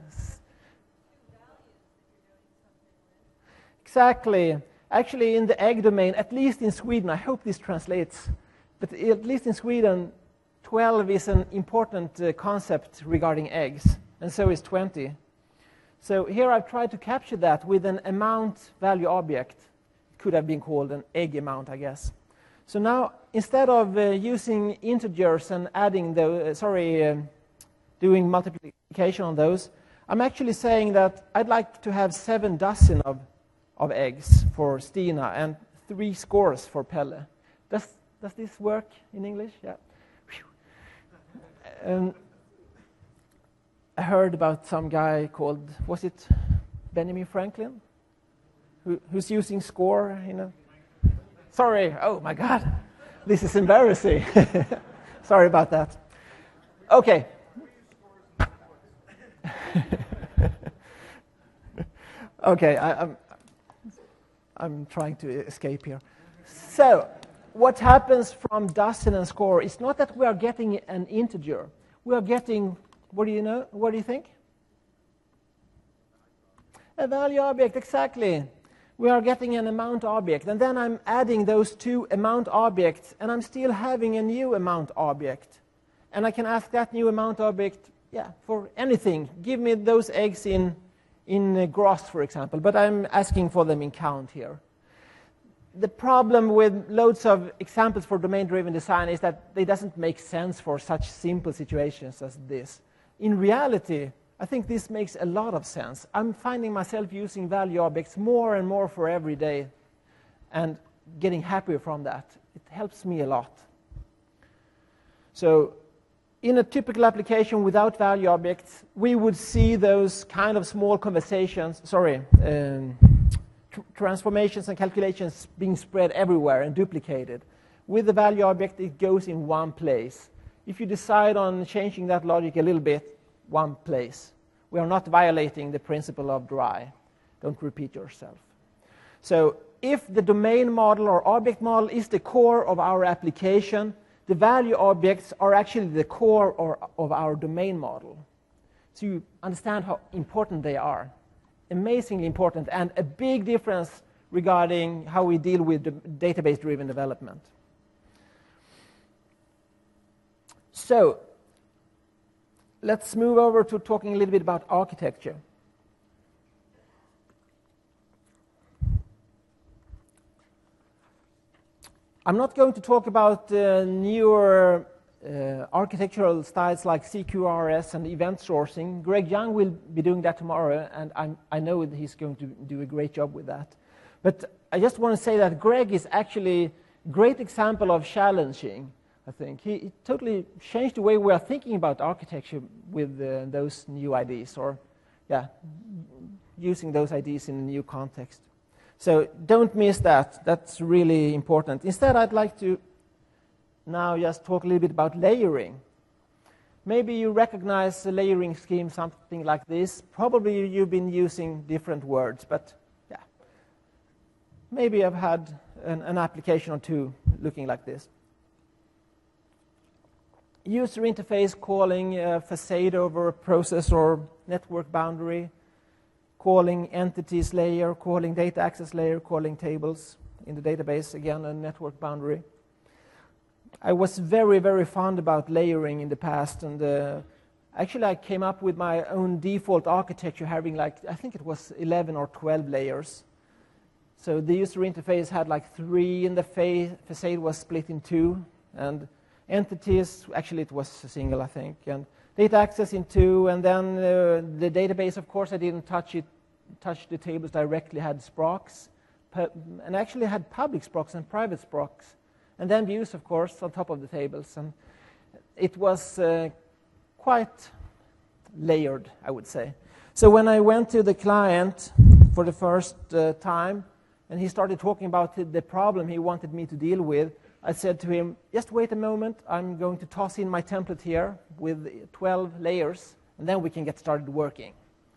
exactly. Actually, in the egg domain, at least in Sweden, I hope this translates, but at least in Sweden, twelve is an important uh, concept regarding eggs, and so is twenty. So here I've tried to capture that with an amount value object. It could have been called an egg amount, I guess. So now, instead of uh, using integers and adding those, uh, sorry, uh, doing multiplication on those, I'm actually saying that I'd like to have seven dozen of, of eggs for Stina and three scores for Pelle. Does, does this work in English? Yeah. Um, I heard about some guy called, was it Benjamin Franklin? Who, who's using score in a... Sorry, oh my God, this is embarrassing. Sorry about that. Okay. Okay, I, I'm, I'm trying to escape here. So, what happens from dozen and score is not that we are getting an integer. We are getting, what do you know? What do you think? A value object, exactly. We are getting an amount object, and then I'm adding those two amount objects, and I'm still having a new amount object. And I can ask that new amount object, yeah, for anything. Give me those eggs in, in uh, gross, for example, but I'm asking for them in count here. The problem with loads of examples for domain-driven design is that they doesn't make sense for such simple situations as this. In reality, I think this makes a lot of sense. I'm finding myself using value objects more and more for every day and getting happier from that. It helps me a lot. So in a typical application without value objects, we would see those kind of small conversations, sorry, um, tr transformations and calculations being spread everywhere and duplicated. With the value object, it goes in one place. If you decide on changing that logic a little bit, one place. We are not violating the principle of dry. Don't repeat yourself. So if the domain model or object model is the core of our application, the value objects are actually the core or, of our domain model. So you understand how important they are. Amazingly important, and a big difference regarding how we deal with the database-driven development. So let's move over to talking a little bit about architecture. I'm not going to talk about uh, newer uh, architectural styles like C Q R S and event sourcing. Greg Young will be doing that tomorrow, and I'm, I know that he's going to do a great job with that. But I just want to say that Greg is actually a great example of challenging, I think. He, he totally changed the way we are thinking about architecture with uh, those new ideas, or yeah, using those ideas in a new context. So don't miss that. That's really important. Instead, I'd like to now just talk a little bit about layering. Maybe you recognize a layering scheme, something like this. Probably you've been using different words, but yeah. Maybe I've had an, an application or two looking like this. User interface calling a facade over a process or network boundary, calling entities layer, calling data access layer, calling tables in the database, again, a network boundary. I was very, very fond about layering in the past, and uh, actually I came up with my own default architecture having like, I think it was eleven or twelve layers. So the user interface had like three, and the fa facade was split in two, and entities, actually it was a single, I think, and data access in two, and then uh, the database, of course, I didn't touch it, touch the tables directly, had sprocs, and actually had public sprocs and private sprocs, and then views, of course, on top of the tables. And it was uh, quite layered, I would say. So when I went to the client for the first uh, time, and he started talking about the problem he wanted me to deal with, I said to him, just wait a moment, I'm going to toss in my template here with twelve layers, and then we can get started working.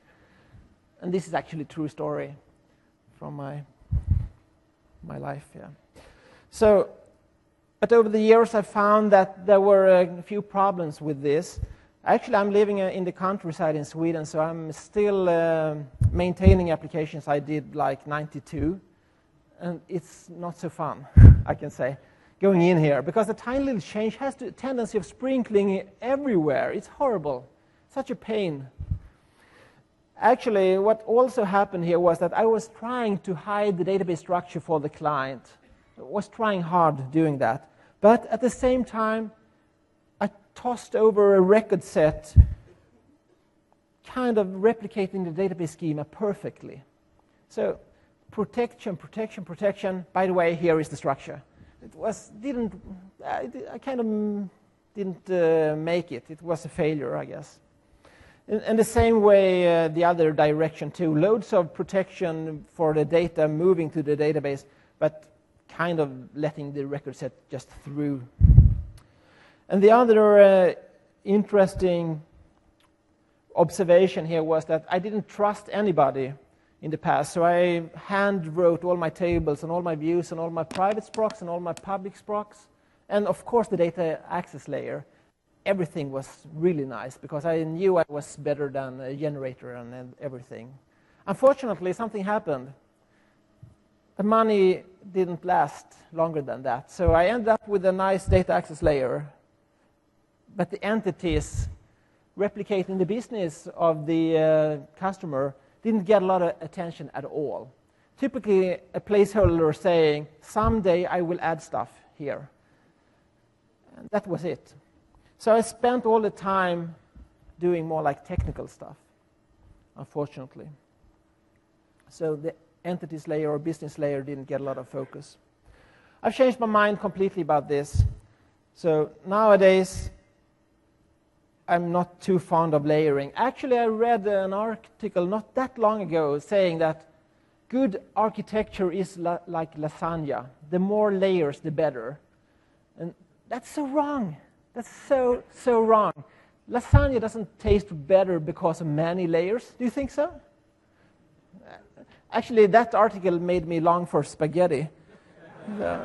And this is actually a true story from my, my life, yeah. So, but over the years I found that there were a few problems with this. Actually, I'm living in the countryside in Sweden, so I'm still uh, maintaining applications I did like ninety-two, and it's not so fun, I can say, going in here, because a tiny little change has a tendency of sprinkling everywhere. It's horrible, such a pain. Actually, what also happened here was that I was trying to hide the database structure for the client. I was trying hard doing that. But at the same time, I tossed over a record set, kind of replicating the database schema perfectly. So protection, protection, protection. By the way, here is the structure. It was didn't I, I kind of didn't uh, make it. It was a failure, I guess. In, in the same way, uh, the other direction too. Loads of protection for the data moving to the database, but kind of letting the record set just through. And the other uh, interesting observation here was that I didn't trust anybody in the past. So I hand wrote all my tables and all my views and all my private sprocs and all my public sprocs. And of course the data access layer. Everything was really nice because I knew I was better than a generator and everything. Unfortunately, something happened. The money didn't last longer than that. So I ended up with a nice data access layer. But the entities replicating the business of the uh, customer didn't get a lot of attention at all. Typically, a placeholder saying, someday I will add stuff here. And that was it. So I spent all the time doing more like technical stuff, unfortunately. So the entities layer or business layer didn't get a lot of focus. I've changed my mind completely about this. So nowadays, I'm not too fond of layering. Actually, I read an article not that long ago saying that good architecture is la like lasagna. The more layers, the better. And that's so wrong. That's so, so wrong. Lasagna doesn't taste better because of many layers. Do you think so? Actually, that article made me long for spaghetti. So,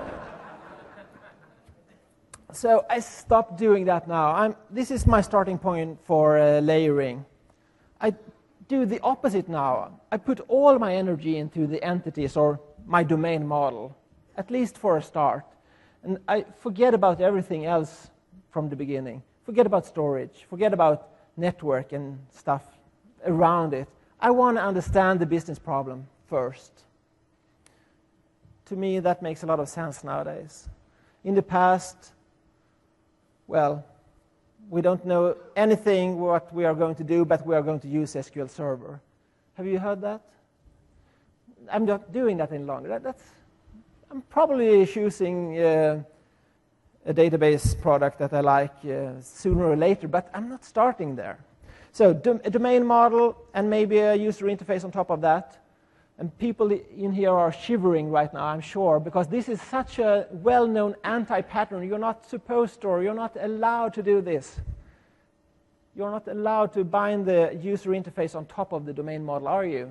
so I stopped doing that now. I'm, this is my starting point for uh, layering. I do the opposite now. I put all my energy into the entities or my domain model, at least for a start. And I forget about everything else from the beginning. Forget about storage. Forget about network and stuff around it. I want to understand the business problem first. To me, that makes a lot of sense nowadays. In the past, well, we don't know anything what we are going to do, but we are going to use S Q L Server. Have you heard that? I'm not doing that any longer. That, that's, I'm probably choosing uh, a database product that I like uh, sooner or later, but I'm not starting there. So dom a domain model and maybe a user interface on top of that. And people in here are shivering right now, I'm sure, because this is such a well-known anti-pattern. You're not supposed to, or you're not allowed to do this. You're not allowed to bind the user interface on top of the domain model, are you?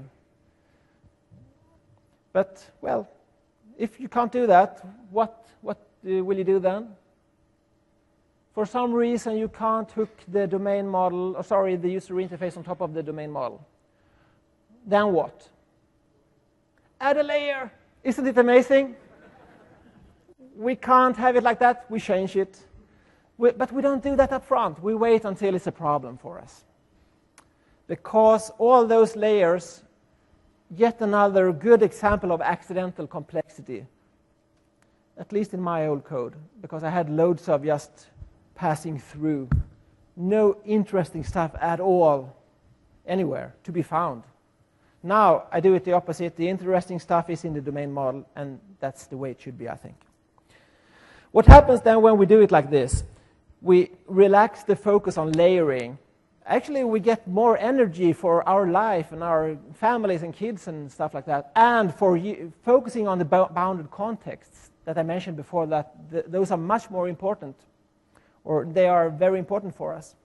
But, well, if you can't do that, what, what uh, will you do then? For some reason, you can't hook the domain model, or sorry, the user interface on top of the domain model. Then what? Add a layer. Isn't it amazing? We can't have it like that. We change it. We, but we don't do that up front. We wait until it's a problem for us. Because all those layers, yet another good example of accidental complexity, at least in my old code, because I had loads of just passing through. No interesting stuff at all anywhere to be found. Now I do it the opposite. The interesting stuff is in the domain model, and that's the way it should be, I think. What happens then when we do it like this? We relax the focus on layering. Actually, we get more energy for our life and our families and kids and stuff like that, and for focusing on the bounded contexts that I mentioned before, that th those are much more important, or they are very important for us.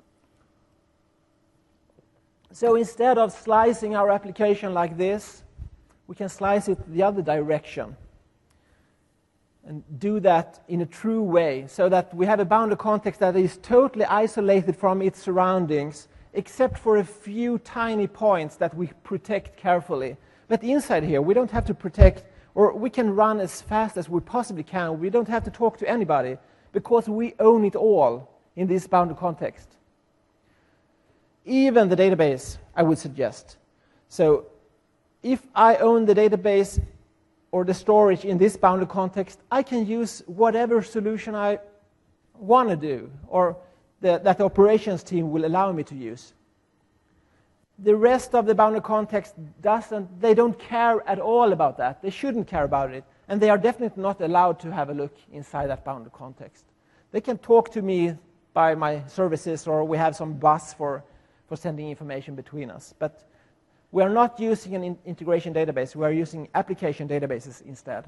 So instead of slicing our application like this, we can slice it the other direction and do that in a true way, so that we have a bounded context that is totally isolated from its surroundings, except for a few tiny points that we protect carefully. But inside here, we don't have to protect, or we can run as fast as we possibly can. We don't have to talk to anybody, because we own it all in this bounded context. Even the database, I would suggest. So if I own the database or the storage in this bounded context, I can use whatever solution I want to do, or the, that the operations team will allow me to use. The rest of the bounded context doesn't, they don't care at all about that. They shouldn't care about it. And they are definitely not allowed to have a look inside that bounded context. They can talk to me by my services, or we have some bus for for sending information between us. But we are not using an in integration database. We are using application databases instead.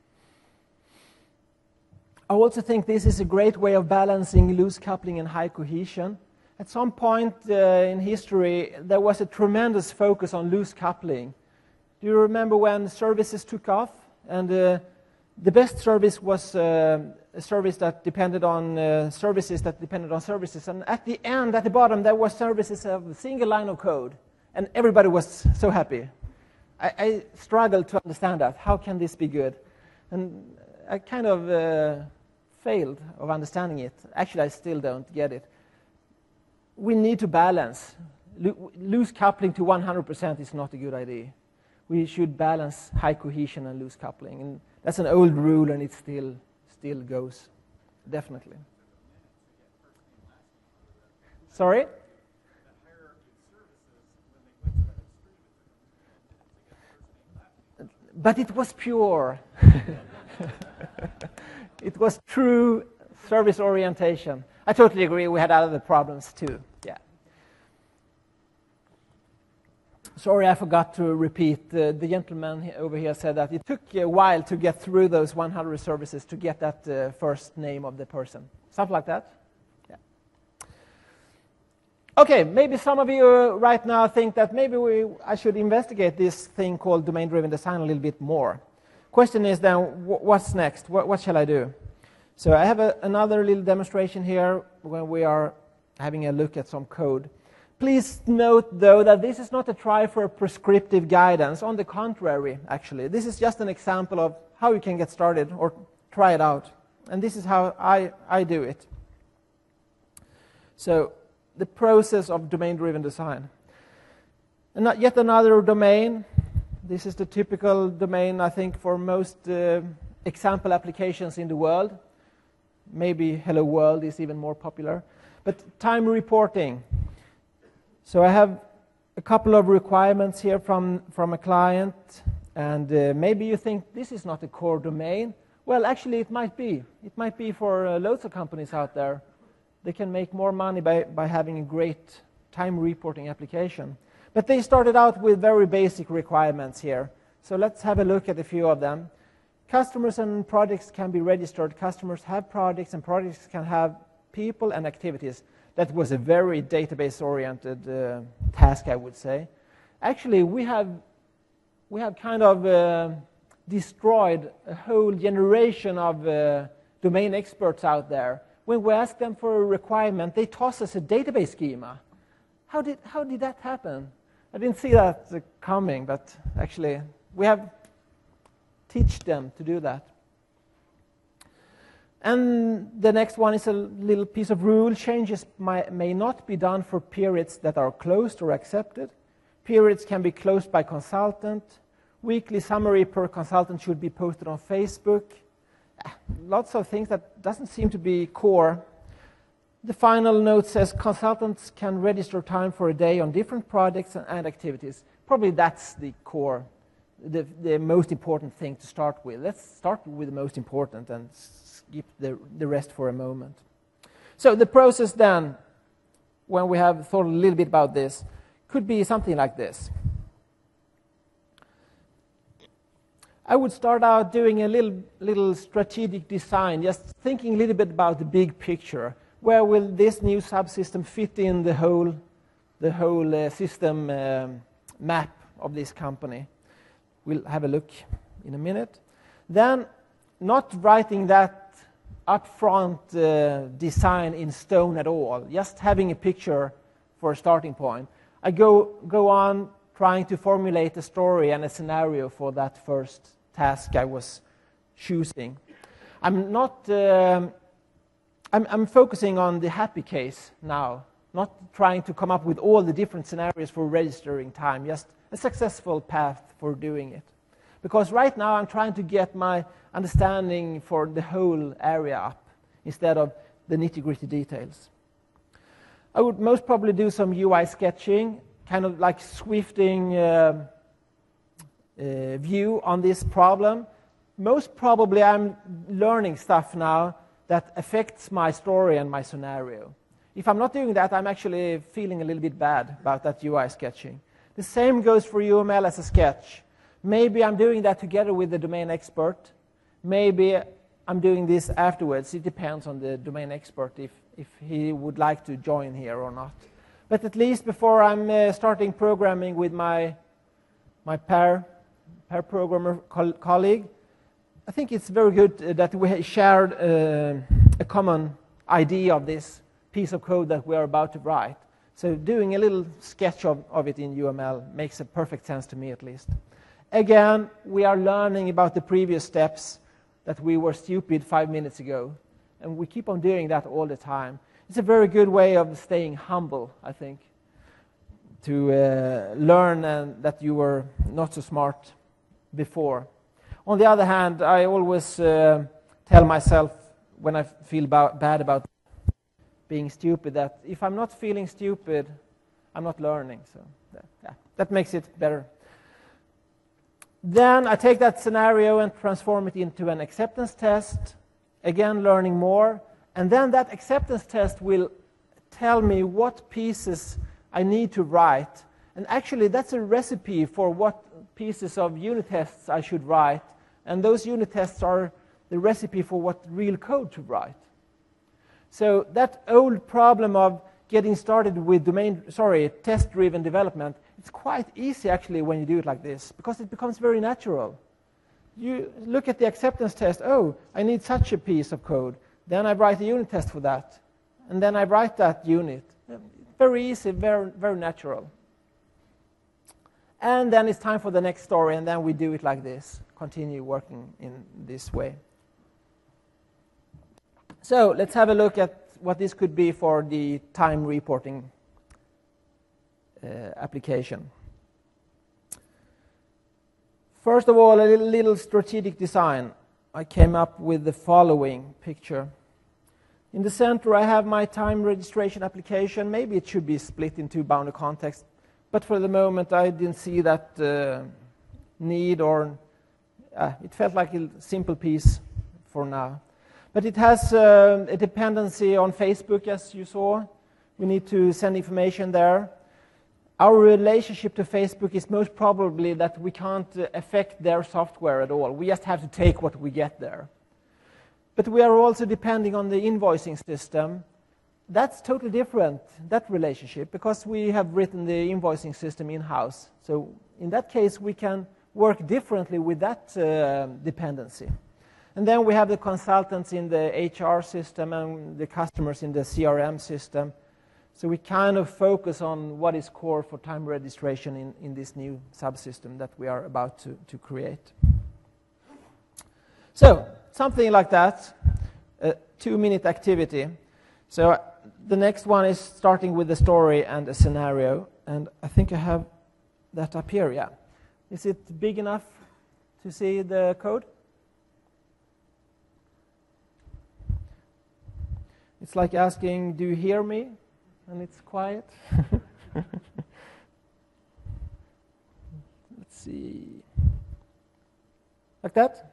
I also think this is a great way of balancing loose coupling and high cohesion. At some point uh, in history, there was a tremendous focus on loose coupling. Do you remember when services took off? And uh, the best service was uh, a service that depended on uh, services that depended on services. And at the end, at the bottom, there were services of a single line of code. And everybody was so happy. I, I struggled to understand that. How can this be good? And I kind of uh, failed of understanding it. Actually, I still don't get it. We need to balance. Lo loose coupling to one hundred percent is not a good idea. We should balance high cohesion and loose coupling. And that's an old rule, and it still still goes, definitely. Sorry? But it was pure. It was true service orientation. I totally agree. We had other problems too. Yeah. Sorry, I forgot to repeat. Uh, the gentleman over here said that it took a while to get through those one hundred services to get that uh, first name of the person. Something like that. Yeah. Okay, maybe some of you right now think that maybe we, I should investigate this thing called domain-driven design a little bit more. Question is then, wh what's next? What, what shall I do? So I have a, another little demonstration here when we are having a look at some code. Please note, though, that this is not a try for prescriptive guidance. On the contrary, actually. This is just an example of how you can get started or try it out. And this is how I, I do it. So the process of domain-driven design. And not yet another domain. This is the typical domain, I think, for most uh, example applications in the world. Maybe Hello World is even more popular. But time reporting. So I have a couple of requirements here from, from a client, and uh, maybe you think this is not a core domain. Well, actually it might be. It might be for uh, loads of companies out there. They can make more money by, by having a great time reporting application. But they started out with very basic requirements here. So let's have a look at a few of them. Customers and projects can be registered. Customers have projects, and projects can have people and activities. That was a very database-oriented uh, task, I would say. Actually, we have, we have kind of uh, destroyed a whole generation of uh, domain experts out there. When we ask them for a requirement, they toss us a database schema. How did, how did that happen? I didn't see that uh, coming, but actually, we have teach them to do that. And the next one is a little piece of rule. Changes may, may not be done for periods that are closed or accepted. Periods can be closed by consultant. Weekly summary per consultant should be posted on Facebook. Lots of things that doesn't seem to be core. The final note says consultants can register time for a day on different projects and activities. Probably that's the core, the, the most important thing to start with. Let's start with the most important and skip the, the rest for a moment. So the process then, when we have thought a little bit about this, could be something like this. I would start out doing a little, little strategic design, just thinking a little bit about the big picture. Where will this new subsystem fit in the whole, the whole uh, system um, map of this company? We'll have a look in a minute. Then, not writing that upfront uh, design in stone at all, just having a picture for a starting point. I go, go on trying to formulate a story and a scenario for that first task I was choosing. I'm not... Um, I'm, I'm focusing on the happy case now, not trying to come up with all the different scenarios for registering time, just a successful path for doing it. Because right now I'm trying to get my understanding for the whole area up, instead of the nitty-gritty details. I would most probably do some U I sketching, kind of like Swifting uh, uh, view on this problem. Most probably I'm learning stuff now that affects my story and my scenario. If I'm not doing that, I'm actually feeling a little bit bad about that U I sketching. The same goes for U M L as a sketch. Maybe I'm doing that together with the domain expert. Maybe I'm doing this afterwards. It depends on the domain expert if, if he would like to join here or not. But at least before I'm uh, starting programming with my, my pair, pair programmer co colleague, I think it's very good uh, that we shared uh, a common idea of this piece of code that we are about to write. So doing a little sketch of, of it in U M L makes a perfect sense to me, at least. Again, we are learning about the previous steps that we were stupid five minutes ago. And we keep on doing that all the time. It's a very good way of staying humble, I think, to uh, learn uh, that you were not so smart before. On the other hand, I always uh, tell myself when I feel about, bad about being stupid that if I'm not feeling stupid, I'm not learning. So that, yeah, that makes it better. Then I take that scenario and transform it into an acceptance test, again learning more, And then that acceptance test will tell me what pieces I need to write. And actually, that's a recipe for what pieces of unit tests I should write. And those unit tests are the recipe for what real code to write. So that old problem of getting started with domain, sorry, test-driven development, it's quite easy actually when you do it like this, because it becomes very natural. You look at the acceptance test, oh, I need such a piece of code. Then I write a unit test for that. And then I write that unit. Very easy, very, very natural. And then it's time for the next story, and then we do it like this, continue working in this way. So let's have a look at what this could be for the time reporting uh, application. First of all, a little, little strategic design. I came up with the following picture. In the center, I have my time registration application. Maybe it should be split into bounded context, but for the moment, I didn't see that uh, need, or uh, it felt like a simple piece for now. But it has uh, a dependency on Facebook, as you saw. We need to send information there. Our relationship to Facebook is most probably that we can't uh, affect their software at all. We just have to take what we get there. But we are also depending on the invoicing system. That's totally different, that relationship, because we have written the invoicing system in-house. So in that case, we can work differently with that uh, dependency. And then we have the consultants in the H R system and the customers in the C R M system. So we kind of focus on what is core for time registration in, in this new subsystem that we are about to, to create. So something like that, a two-minute activity. So the next one is starting with a story and a scenario. And I think I have that up here, yeah. Is it big enough to see the code? It's like asking, do you hear me? And it's quiet. Let's see. Like that?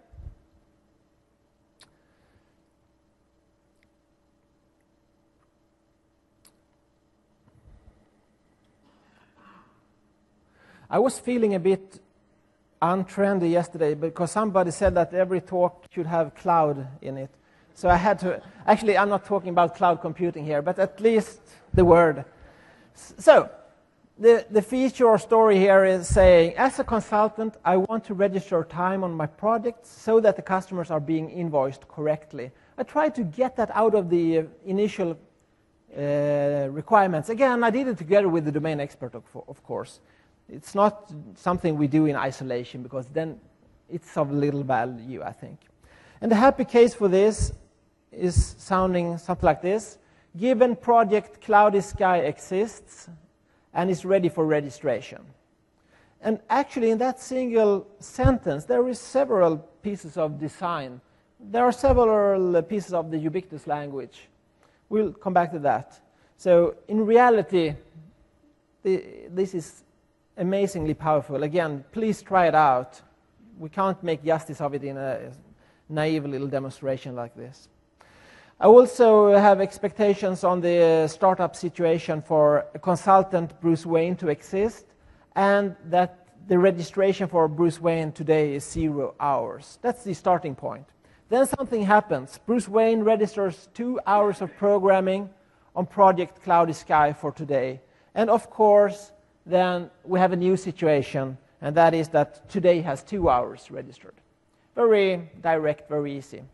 I was feeling a bit untrendy yesterday because somebody said that every talk should have cloud in it. So I had to, actually I'm not talking about cloud computing here, but at least the word. So the, the feature or story here is saying, as a consultant, I want to register time on my projects so that the customers are being invoiced correctly. I tried to get that out of the initial uh, requirements. Again, I did it together with the domain expert, of, of course. It's not something we do in isolation, because then it's of little value, I think. And the happy case for this is sounding something like this. Given project Cloudy Sky exists and is ready for registration. And actually in that single sentence, there is several pieces of design. There are several pieces of the ubiquitous language. We'll come back to that. So in reality, the, this is amazingly powerful. Again, please try it out. We can't make justice of it in a naive little demonstration like this. I also have expectations on the startup situation for a consultant Bruce Wayne to exist, and that the registration for Bruce Wayne today is zero hours. That's the starting point. Then something happens. Bruce Wayne registers two hours of programming on Project Cloudy Sky for today. And of course, then we have a new situation, and that is that today has two hours registered. Very direct, very easy.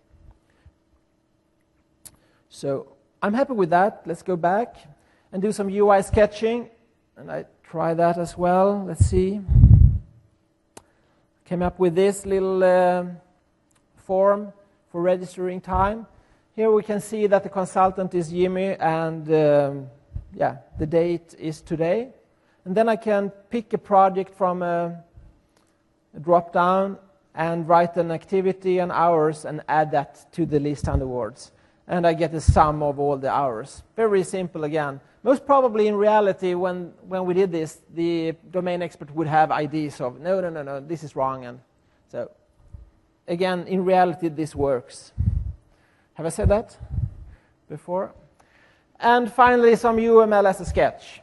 So I'm happy with that. Let's go back and do some U I sketching. And I try that as well. Let's see. Came up with this little uh, form for registering time. Here we can see that the consultant is Jimmy, and um, yeah, the date is today. And then I can pick a project from a, a drop-down and write an activity and hours and add that to the list afterwards. And I get the sum of all the hours. Very simple again. Most probably in reality, when, when we did this, the domain expert would have I Ds of, no, no, no, no, this is wrong. And so, again, in reality, this works. Have I said that? before. And finally, some U M L as a sketch.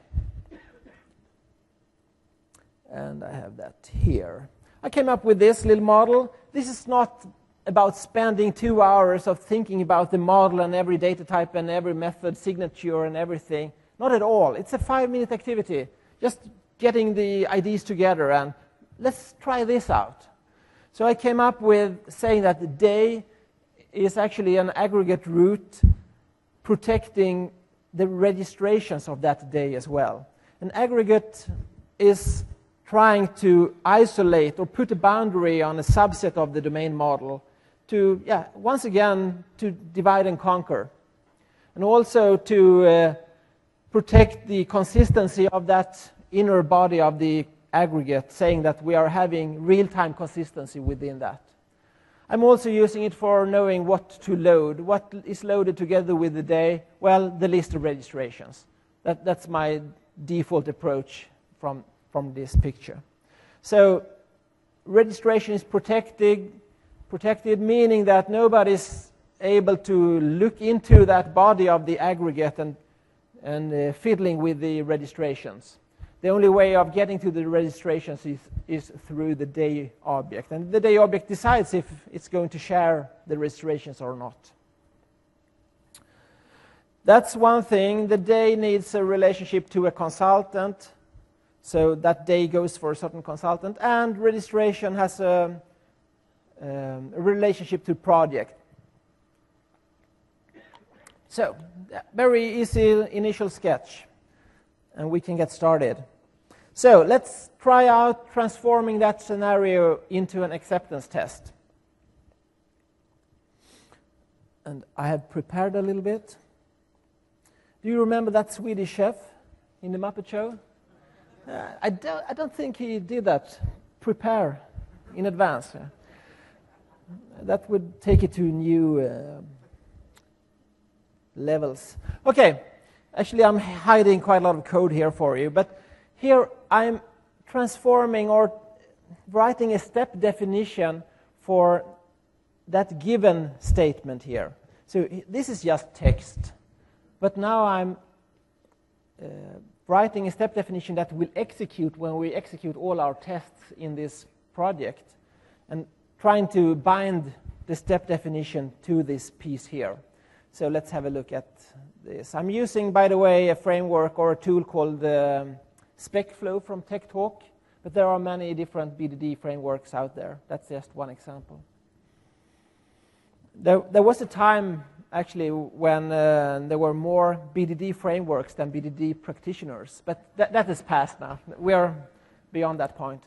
And I have that here. I came up with this little model. This is not about spending two hours of thinking about the model and every data type and every method signature and everything. Not at all. It's a five-minute activity. Just getting the ideas together and let's try this out. So I came up with saying that the day is actually an aggregate root protecting the registrations of that day as well. An aggregate is trying to isolate or put a boundary on a subset of the domain model to, yeah, once again, to divide and conquer. And also to uh, protect the consistency of that inner body of the aggregate, saying that we are having real-time consistency within that. I'm also using it for knowing what to load. What is loaded together with the day? Well, the list of registrations. That, that's my default approach from, from this picture. So registration is protected, protected, meaning that nobody's able to look into that body of the aggregate and, and uh, fiddling with the registrations. The only way of getting to the registrations is, is through the day object. And the day object decides if it's going to share the registrations or not. That's one thing. The day needs a relationship to a consultant. So that day goes for a certain consultant. And registration has a, um, a relationship to project. So, very easy initial sketch. And we can get started. So let's try out transforming that scenario into an acceptance test. And I have prepared a little bit. Do you remember that Swedish chef in the Muppet Show? Uh, I, don't, I don't think he did that. Prepare in advance. Uh, that would take it to new uh, levels. Okay. Actually, I'm hiding quite a lot of code here for you, but here I'm transforming or writing a step definition for that given statement here. So this is just text, but now I'm uh, writing a step definition that will execute when we execute all our tests in this project, and trying to bind the step definition to this piece here. So let's have a look at this. I'm using, by the way, a framework or a tool called um, SpecFlow from Tech Talk, but there are many different B D D frameworks out there. That's just one example. There, there was a time, actually, when uh, there were more B D D frameworks than B D D practitioners, but that, that is past now. We are beyond that point.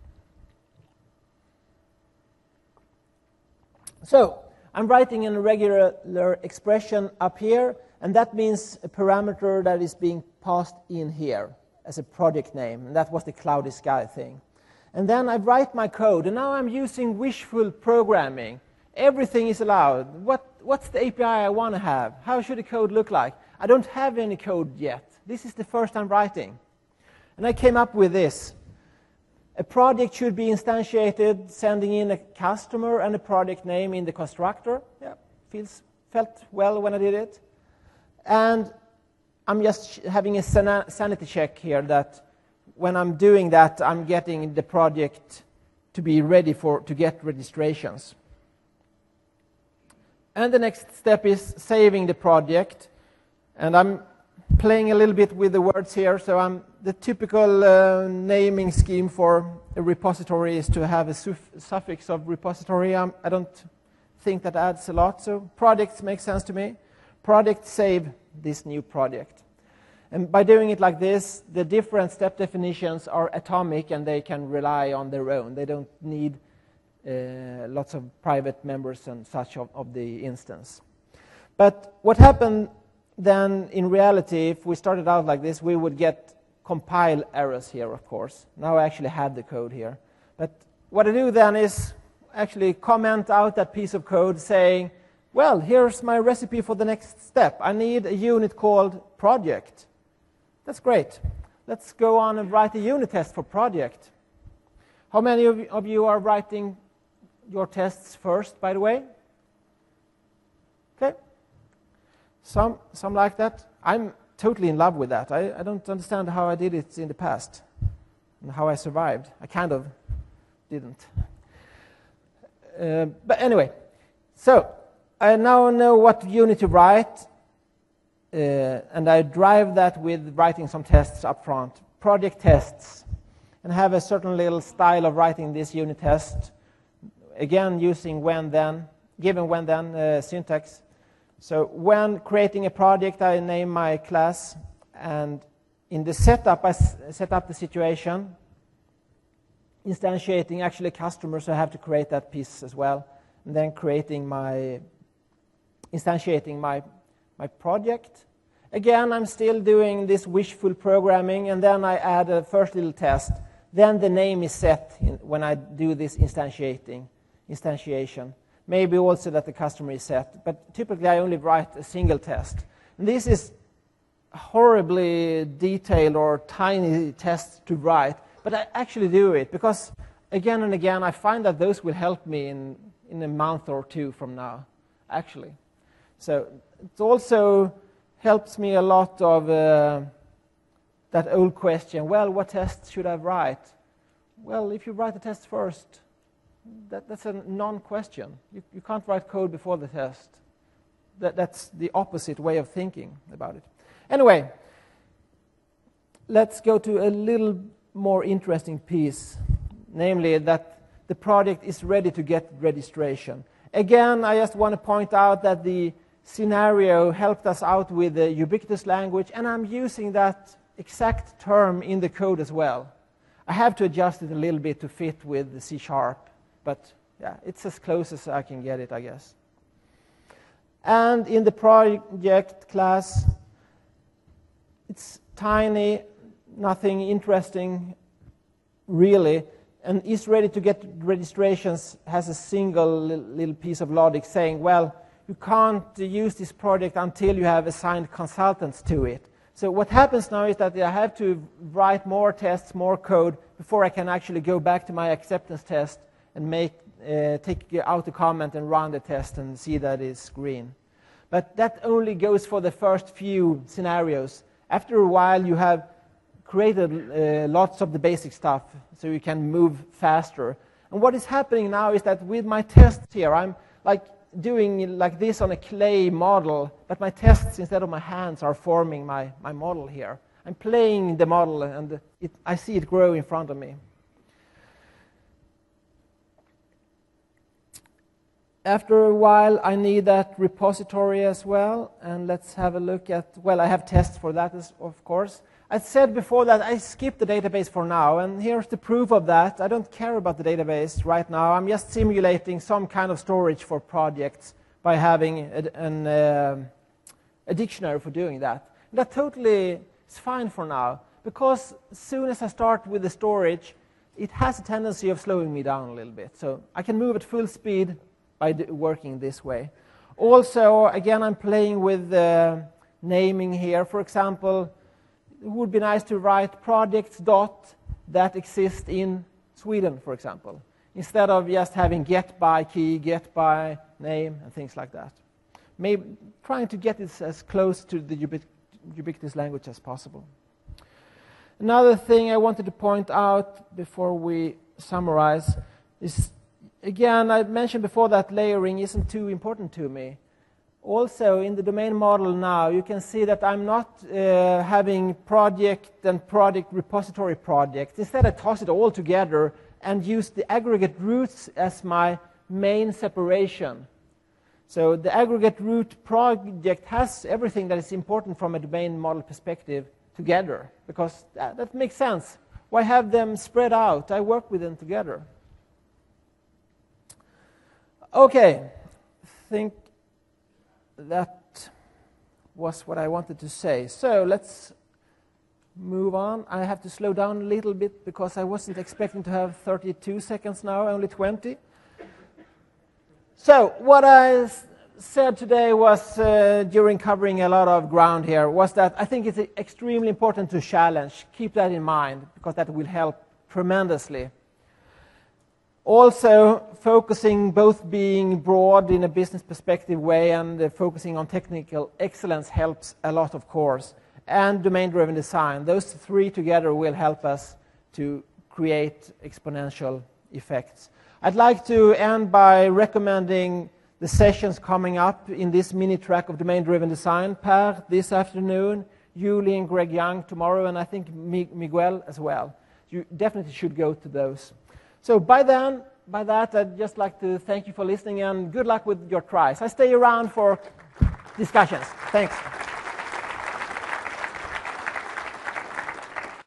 So, I'm writing an irregular expression up here, and that means a parameter that is being passed in here as a project name, and that was the cloudy sky thing. And then I write my code, and now I'm using wishful programming. Everything is allowed. What, what's the A P I I want to have? How should the code look like? I don't have any code yet. This is the first I'm writing. And I came up with this. A project should be instantiated, sending in a customer and a project name in the constructor. Yeah, feels, felt well when I did it. And I'm just having a sanity check here that when I'm doing that, I'm getting the project to be ready for to get registrations. And the next step is saving the project. And I'm playing a little bit with the words here. So I'm the typical uh, naming scheme for a repository is to have a suffix of repository. Um, I don't think that adds a lot. So projects make sense to me. Project save this new project. And by doing it like this, the different step definitions are atomic and they can rely on their own. They don't need uh, lots of private members and such of, of the instance. But what happened then in reality, if we started out like this, we would get compile errors here, of course. Now I actually have the code here. But what I do then is actually comment out that piece of code saying, well, here's my recipe for the next step. I need a unit called project. That's great. Let's go on and write a unit test for project. How many of you are writing your tests first, by the way? Okay. Some, some like that. I'm totally in love with that. I, I don't understand how I did it in the past and how I survived. I kind of didn't. Uh, but anyway, so I now know what unit to write, uh, and I drive that with writing some tests up front, project tests, and have a certain little style of writing this unit test, again using when then, given when then uh, syntax. So when creating a project, I name my class, and in the setup, I s set up the situation, instantiating actually customers, so I have to create that piece as well, and then creating my, instantiating my, my project. Again, I'm still doing this wishful programming, and then I add a first little test. Then the name is set in, when I do this instantiating, instantiation. Maybe also that the customer is set, but typically I only write a single test. And this is horribly detailed or tiny tests to write, but I actually do it because again and again I find that those will help me in, in a month or two from now, actually. So it also helps me a lot of uh, that old question, well, what tests should I write? Well, if you write the test first, That, that's a non-question. You, you can't write code before the test. That, that's the opposite way of thinking about it. Anyway, let's go to a little more interesting piece, namely that the project is ready to get registration. Again, I just want to point out that the scenario helped us out with the ubiquitous language, and I'm using that exact term in the code as well. I have to adjust it a little bit to fit with the C sharp. But yeah, it's as close as I can get it, I guess. And in the project class, it's tiny, nothing interesting, really, and is ready to get registrations, has a single little piece of logic saying, well, you can't use this project until you have assigned consultants to it. So what happens now is that I have to write more tests, more code, before I can actually go back to my acceptance test and make, uh, take out the comment and run the test and see that it's green. But that only goes for the first few scenarios. After a while, you have created uh, lots of the basic stuff, so you can move faster. And what is happening now is that with my tests here, I'm like doing like this on a clay model, but my tests, instead of my hands, are forming my, my model here. I'm playing the model, and it, I see it grow in front of me. After a while, I need that repository as well, and let's have a look at, well, I have tests for that, of course. I said before that I skipped the database for now, and here's the proof of that. I don't care about the database right now. I'm just simulating some kind of storage for projects by having a, an, uh, a dictionary for doing that. And that totally is fine for now, because as soon as I start with the storage, it has a tendency of slowing me down a little bit. So I can move at full speed by working this way. Also, again, I'm playing with uh, naming here. For example, it would be nice to write projects dot that exist in Sweden, for example, instead of just having get by key, get by name, and things like that. Maybe trying to get it as close to the ubiqu ubiquitous language as possible. Another thing I wanted to point out before we summarize is, again, I mentioned before that layering isn't too important to me. Also, in the domain model now, you can see that I'm not uh, having project and project repository projects. Instead, I toss it all together and use the aggregate roots as my main separation. So the aggregate root project has everything that is important from a domain model perspective together, because that, that makes sense. Why have them spread out? I work with them together. Okay, I think that was what I wanted to say. So let's move on. I have to slow down a little bit because I wasn't expecting to have thirty-two seconds now, only twenty. So what I said today was, uh, during covering a lot of ground here, was that I think it's extremely important to challenge. Keep that in mind, because that will help tremendously. Also, focusing both being broad in a business perspective way and uh, focusing on technical excellence helps a lot, of course. And domain-driven design. Those three together will help us to create exponential effects. I'd like to end by recommending the sessions coming up in this mini track of domain-driven design. Per this afternoon, Julie and Greg Young tomorrow, and I think Miguel as well. You definitely should go to those. So by then, by that, I'd just like to thank you for listening and good luck with your tries. I stay around for discussions. Thanks.